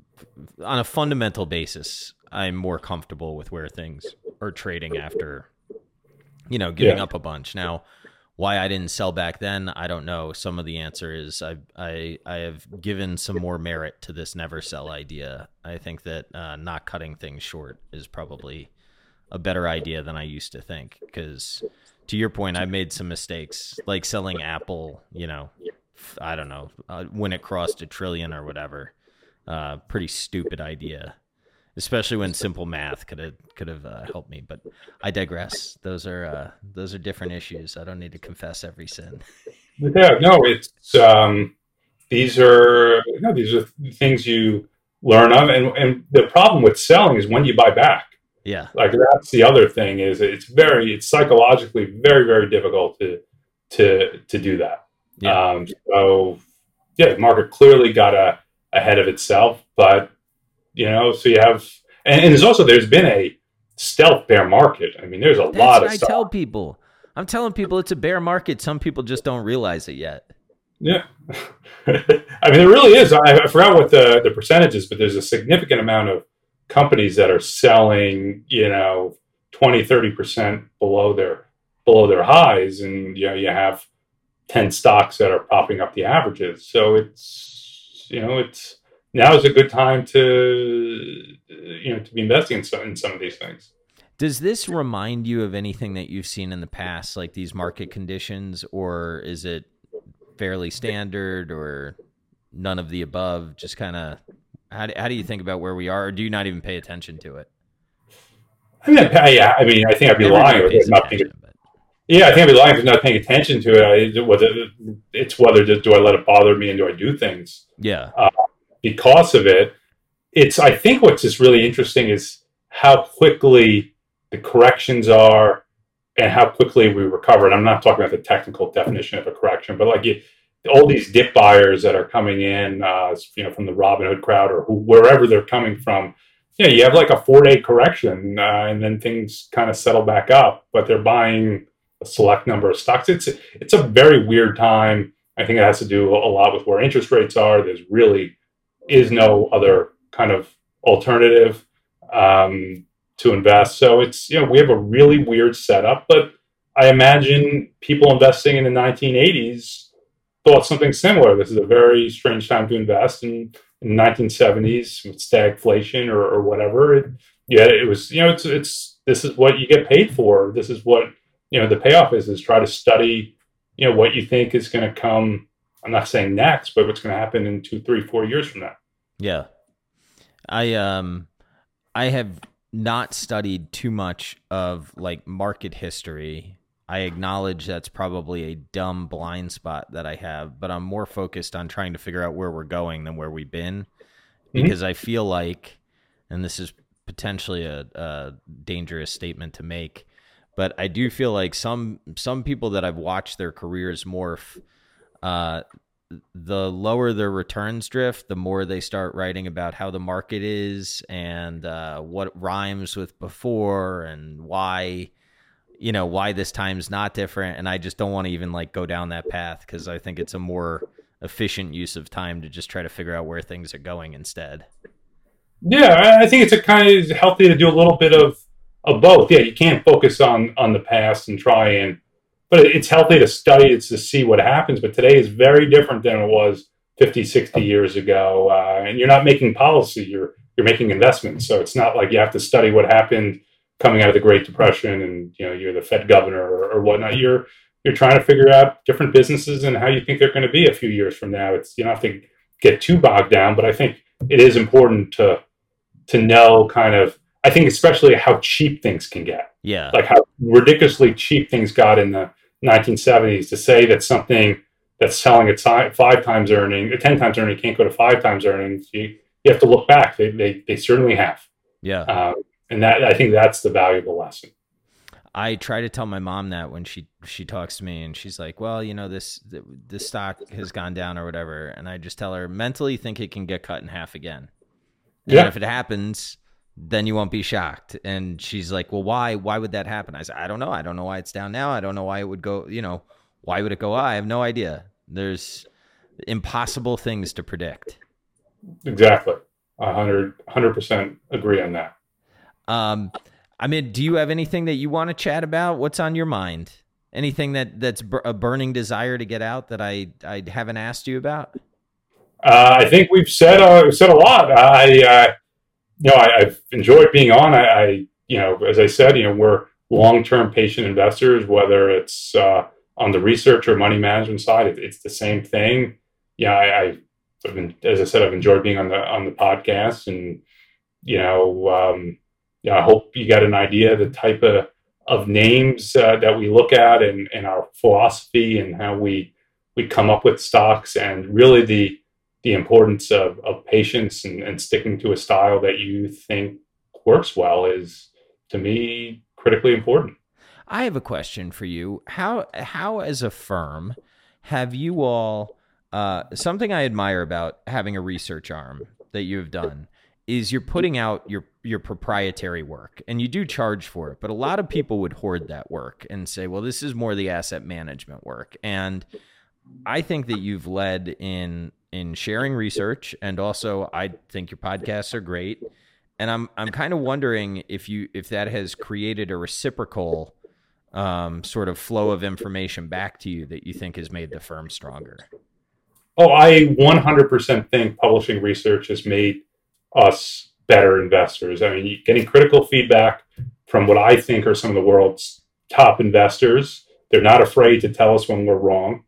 on a fundamental basis, I'm more comfortable with where things are trading after, you know, giving yeah. up a bunch. Now, why I didn't sell back then, I don't know. Some of the answer is I I I have given some more merit to this never sell idea. I think that uh, not cutting things short is probably a better idea than I used to think. Because to your point, I made some mistakes, like selling Apple. You know, I don't know uh, when it crossed a trillion or whatever. Uh, pretty stupid idea. Especially when simple math could have could have uh, helped me, but I digress. Those are uh, those are different issues. I don't need to confess every sin. Yeah, no, it's um, these are no, these are things you learn of, and and the problem with selling is when you buy back. Yeah, like that's the other thing is it's very it's psychologically very very difficult to to to do that. Yeah. Um, so yeah, the market clearly got a, ahead of itself, but. You know, so you have, and, and there's also, there's been a stealth bear market. I mean, there's a That's lot of I stuff. tell people. I'm telling people it's a bear market. Some people just don't realize it yet. Yeah. I mean, there really is. I, I forgot what the, the percentage is, but there's a significant amount of companies that are selling, you know, twenty, thirty percent below their, below their highs. And, you know, you have ten stocks that are popping up the averages. So it's, you know, it's, now is a good time to, you know, to be investing in some, in some of these things. Does this remind you of anything that you've seen in the past, like these market conditions, or is it fairly standard or none of the above? Just kind of, how do, how do you think about where we are, or do you not even pay attention to it? I mean, I, yeah, I mean, I think I'd be Everybody lying pays if not attention, paying. but... Yeah, I think I'd be lying if not paying attention to it. I, whether it's whether just do I let it bother me and do I do things? Yeah. Uh, because of it, it's, I think what's just really interesting is how quickly the corrections are and how quickly we recover. And I'm not talking about the technical definition of a correction, but like you, all these dip buyers that are coming in, uh, you know, from the Robinhood crowd or who, wherever they're coming from. Yeah, you have like a four day correction uh, and then things kind of settle back up, but they're buying a select number of stocks. It's, it's a very weird time. I think it has to do a lot with where interest rates are. There's really is no other kind of alternative um, to invest. So it's, you know, we have a really weird setup, but I imagine people investing in the nineteen eighties thought something similar. This is a very strange time to invest. And in the nineteen seventies with stagflation or, or whatever, it, yeah, it was, you know, it's, it's, this is what you get paid for. This is what, you know, the payoff is, is try to study, you know, what you think is going to come I'm not saying next, but what's going to happen in two, three, four years from now. Yeah. I, um, I have not studied too much of like market history. I acknowledge that's probably a dumb blind spot that I have, but I'm more focused on trying to figure out where we're going than where we've been, because mm-hmm. I feel like, and this is potentially a, a dangerous statement to make, but I do feel like some some people that I've watched their careers morph, uh, the lower their returns drift, the more they start writing about how the market is and uh, what rhymes with before and why, you know, why this time's not different. And I just don't want to even like go down that path, because I think it's a more efficient use of time to just try to figure out where things are going instead. Yeah, I think it's a kind of healthy to do a little bit of, of both. Yeah, you can't focus on, on the past and try and, but it's healthy to study it to see what happens. But today is very different than it was fifty, sixty years ago. Uh, and you're not making policy, you're, you're making investments. So it's not like you have to study what happened coming out of the Great Depression and, you know, you're the Fed governor or, or whatnot. You're, you're trying to figure out different businesses and how you think they're going to be a few years from now. It's, you don't have to get too bogged down, but I think it is important to, to know kind of, I think especially how cheap things can get. Yeah. Like how ridiculously cheap things got in the nineteen seventies, to say that something that's selling at five times earning, ten times earning can't go to five times earnings. You, you have to look back. They, they, they certainly have. Yeah. Um, and that, I think that's the valuable lesson. I try to tell my mom that when she, she talks to me and she's like, well, you know, this, this stock has gone down or whatever. And I just tell her, mentally think it can get cut in half again. And yeah. if it happens, then you won't be shocked. And she's like, well, why, why would that happen? I said, I don't know. I don't know why it's down now. I don't know why it would go, you know, why would it go? I have no idea. There's impossible things to predict. Exactly. A hundred, hundred percent agree on that. Um, I mean, do you have anything that you want to chat about? What's on your mind? Anything that that's a burning desire to get out that I, I haven't asked you about? Uh, I think we've said, uh, we've said a lot. I, uh, you know, I, I've enjoyed being on. I, I, you know, as I said, you know, we're long-term patient investors, whether it's uh, on the research or money management side, it, it's the same thing. Yeah, I, I've been, as I said, I've enjoyed being on the on the podcast, and you know, um, yeah, I hope you got an idea of the type of of names uh, that we look at, and, and our philosophy, and how we we come up with stocks, and really the the importance of, of patience and, and sticking to a style that you think works well is, to me, critically important. I have a question for you. How, how as a firm, have you all, uh, something I admire about having a research arm that you've done is you're putting out your, your proprietary work, and you do charge for it, but a lot of people would hoard that work and say, well, this is more the asset management work. And I think that you've led in, in sharing research, and also I think your podcasts are great. And I'm I'm kind of wondering if you if that has created a reciprocal um, sort of flow of information back to you that you think has made the firm stronger. Oh, I one hundred percent think publishing research has made us better investors. I mean, getting critical feedback from what I think are some of the world's top investors. They're not afraid to tell us when we're wrong.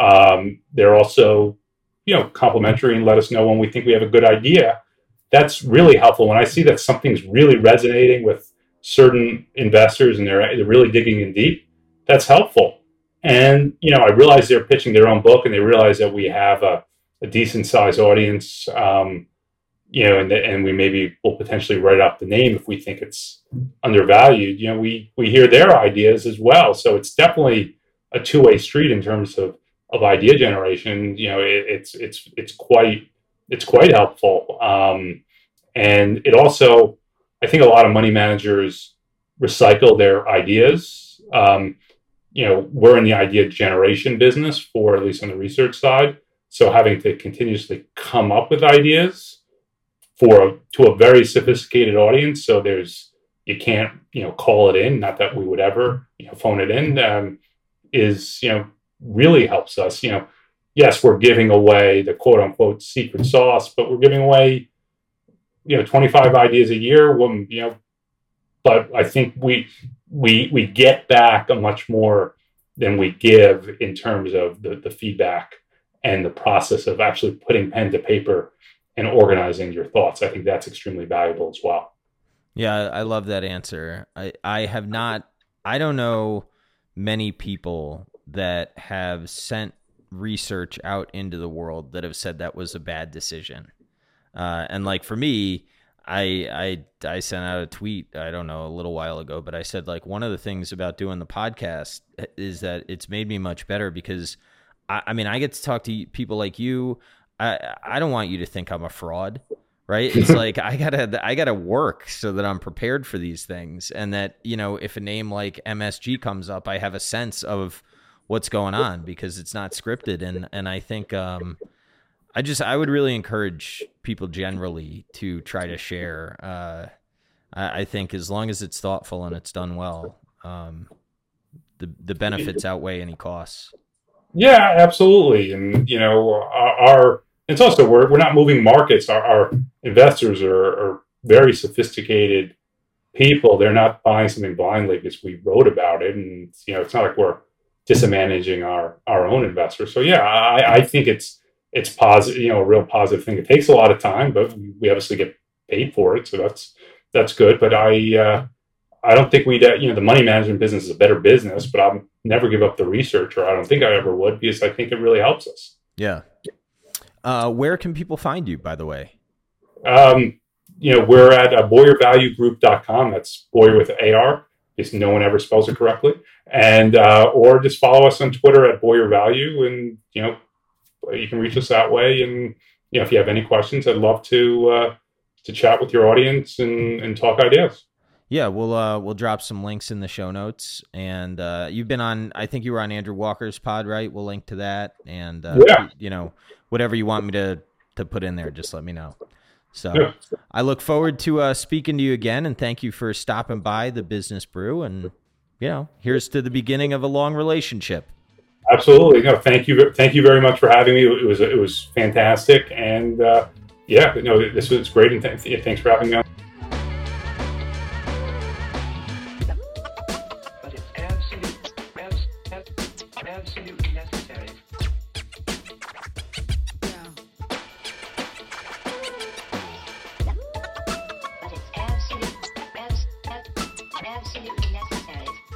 Um, they're also, you know, complimentary and let us know when we think we have a good idea. That's really helpful. When I see that something's really resonating with certain investors and they're, they're really digging in deep, that's helpful. And, you know, I realize they're pitching their own book, and they realize that we have a, a decent sized audience, um, you know, and, and we maybe will potentially write up the name if we think it's undervalued. You know, we, we hear their ideas as well. So it's definitely a two-way street in terms of, of idea generation. You know, it, it's, it's, it's quite, it's quite helpful. Um, and it also, I think a lot of money managers recycle their ideas. Um, you know, we're in the idea generation business, for at least on the research side. So having to continuously come up with ideas for a, to a very sophisticated audience. So there's, you can't, you know, call it in, not that we would ever, you know, phone it in, um, is, you know, really helps us. You know, yes, we're giving away the quote unquote secret sauce, but we're giving away, you know, twenty-five ideas a year. When, you know, but I think we, we, we get back a much more than we give in terms of the, the feedback. and the process of actually putting pen to paper and organizing your thoughts. I think that's extremely valuable as well. Yeah, I love that answer. I, I have not, I don't know many people that have sent research out into the world that have said that was a bad decision. Uh, and like for me, I, I, I sent out a tweet, I don't know, a little while ago, but I said like one of the things about doing the podcast is that it's made me much better because I, I mean, I get to talk to people like you. I, I don't want you to think I'm a fraud, right? It's like, I gotta, I gotta work so that I'm prepared for these things. And that, you know, if a name like M S G comes up, I have a sense of what's going on because it's not scripted. And, and I think, um, I just, I would really encourage people generally to try to share. Uh, I, I think as long as it's thoughtful and it's done well, um, the, the benefits outweigh any costs. Yeah, absolutely. And, you know, our, our it's also, we're, we're not moving markets. Our, our investors are, are very sophisticated people. They're not buying something blindly because we wrote about it. And, you know, it's not like we're disadvantaging our, our own investors. So, yeah, I, I think it's, it's positive, you know, a real positive thing. It takes a lot of time, but we obviously get paid for it. So that's, that's good. But I, uh, I don't think we'd, uh, you know, the money management business is a better business, but I'll never give up the research, or I don't think I ever would, because I think it really helps us. Yeah. Uh, where can people find you, by the way? Um, you know, we're at uh, boyer value group dot com. That's Boyer with A R, because no one ever spells it correctly. And, uh, or just follow us on Twitter at Boyer Value, and, you know, you can reach us that way. And, you know, if you have any questions, I'd love to, uh, to chat with your audience and, and talk ideas. Yeah, we'll uh, we'll drop some links in the show notes. And uh, you've been on, I think you were on Andrew Walker's pod, right? We'll link to that. And, uh, yeah. you know, whatever you want me to, to put in there, just let me know. So yeah. I look forward to uh, speaking to you again. And thank you for stopping by the Business Brew. And, you know, here's to the beginning of a long relationship. Absolutely. No, thank you. Thank you very much for having me. It was, it was fantastic. And uh, yeah, no, this was great. And th- thanks for having me on. Absolutely necessary. Yeah. But it's absolutely, absolutely necessary.